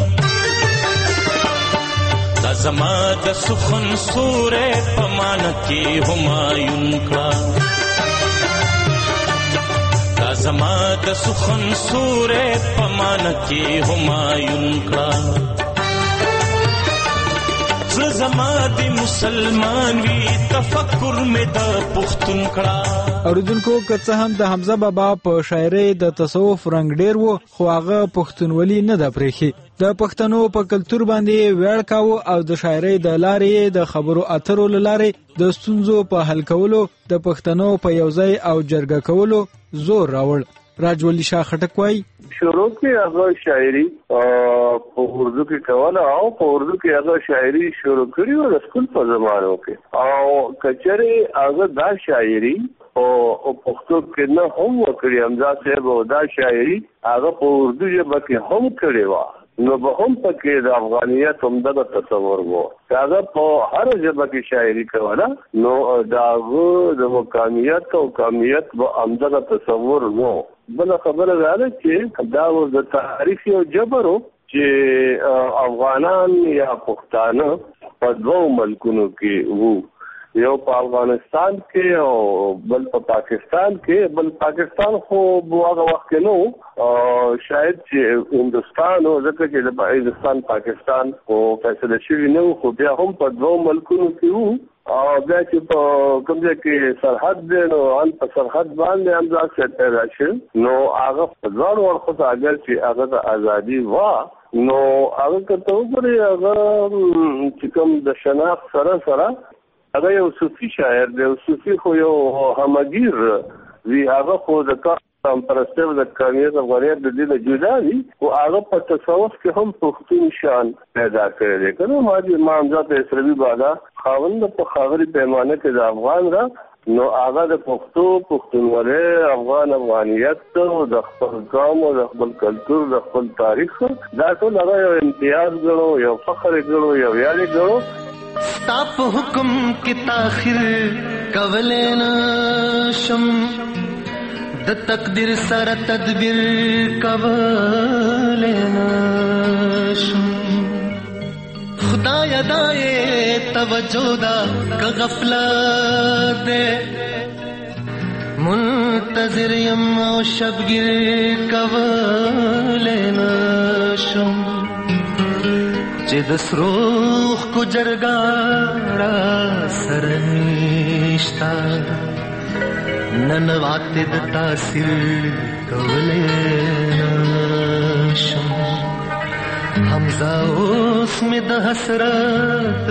زما د سخن سورې پمانه کې همایون کړه زما د سخن سورې پمانه کې همایون کړه زما د مسلمان وی تفکر مې د پښتون کړه اوریدونکو که څه هم د حمزه بابا په شاعرۍ د تصوف رنگ ډیر وو خو هغه پښتونولي نه د پرېخي د پښتنو په کلچر باندې ویاړ کاوه او د شاعرۍ د لارې د خبرو اترو لارې د ستونزو په حل کولو د پښتنو په یوځای او جرګه کولو زور راوړ راجولی شاه خټک وای شروع کې هغه شاعري په اردو کې کوله او په اردو کې هغه شاعري شروع کړې و د سکول په زمانو کې او کچره هغه دا شاعري او پښتو کې نه هم وکړي حمزه صاحب او دا شاعري هغه په اردو ژبه کې هم کړې و نو به هم پکې د افغانیت هم دغه تصور وو هغه په هر ژبه کې شاعري کوله نو داغه د مقامیت او قومیت به هم دغه تصور وو بل خبره ده چې دا د تاریخ او جبرو چې افغانان یا پښتانه په دوه ملکونو کې وو یو په افغانستان کې او بل په پاکستان کې بل پاکستان خو هغه وخت کې نو شاید چې هندستان او ځکه چې د هندستان پاکستان او فیصله شوی نه خو بیا هم په دوه ملکونو کې وو او بیا چې په کوم ځای کې سرحد دی نو ان په سرحد باندې هم ځکه پیدا شو نو هغه په ځوان ورخه اگر چې هغه د ازادي وا نو هغه ته وګورئ هغه چې کوم د شناخت سره سره هغه یو صوفي شاعر دی او صوفي خو یو همگیر وی هغه خو د کام پرسته د کامیت او غریب د دې جدا دي او هغه په تصوف کې هم پښتون شان پیدا کړی دی کنه ما دې امام ذات اسلامي بالا خاوند په خاوري پیمانه کې د افغان را نو هغه د پښتو پښتونولي افغان افغانیت او د خپل قوم او د خپل کلتور د خپل تاریخ دا ټول هغه یو امتیاز ګڼو یو فخر ګڼو یو ویاړ ګڼو ستاپ حکم کی تاخیر کولینا شم د تقدیر سره تدبیر کولینا شم خدای دای توجه دا غفلت دے منتظر یم او شبگیر کولینا شم چې د سروخ کو جرګارا سرنيشتا نن واته د تاثیر کولې نشم حمزه اوس می د حسرت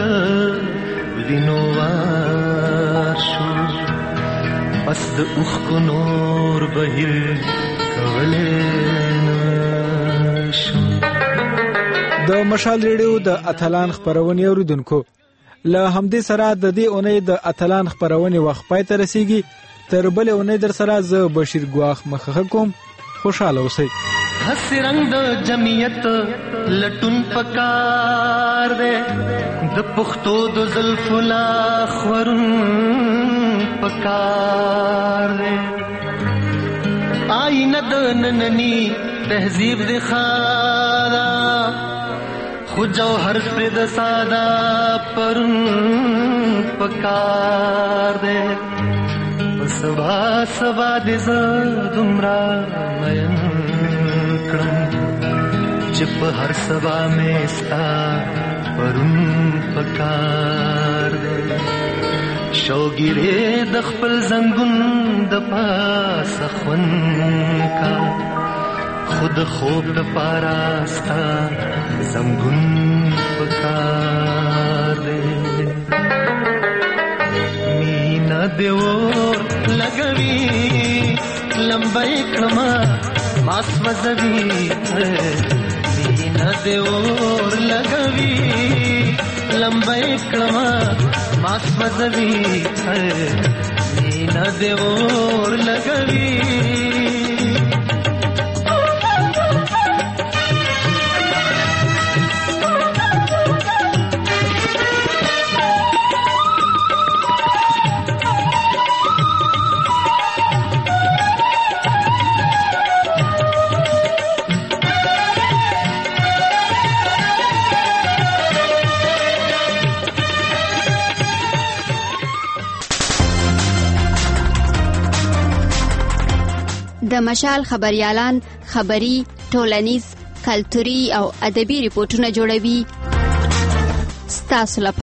وینوار شو پس د اوخ کو نور بهیر کولې نشم د مشال ریډیو د اتلان خبرونه اوریدونکو له همدې سره د دې اونۍ د اتلان خبرونه وخت پای ته رسیږي تر بل اونۍ در سره ز بشیر ګواخ مخه کوم خوشاله اوسئ حس رنگ د جمعیت لټون پکار دے د پختو د زلف لا خورن پکار دے آئینه د نننی تهذیب د خادا خو جوهر پر د ساده پرن پکار دے سبا سبا دې زه دومره مین کړم چې په هر سبا مې ستا پرون پکار دی شوګیرې د خپل زنګون د پاسه خوند کا خود خوب د پاره ستا زنګون پکار دی مینا دې اور لګوي لمبای کړما ماس مزوي مینا دې اور لګوي لمبای کړما ماس مزوي مینا دې اور لګوي د مشال خبريالان خبري ټولنیز کلتوري او ادبي ریپورتونه جوړوي ستاسو لپاره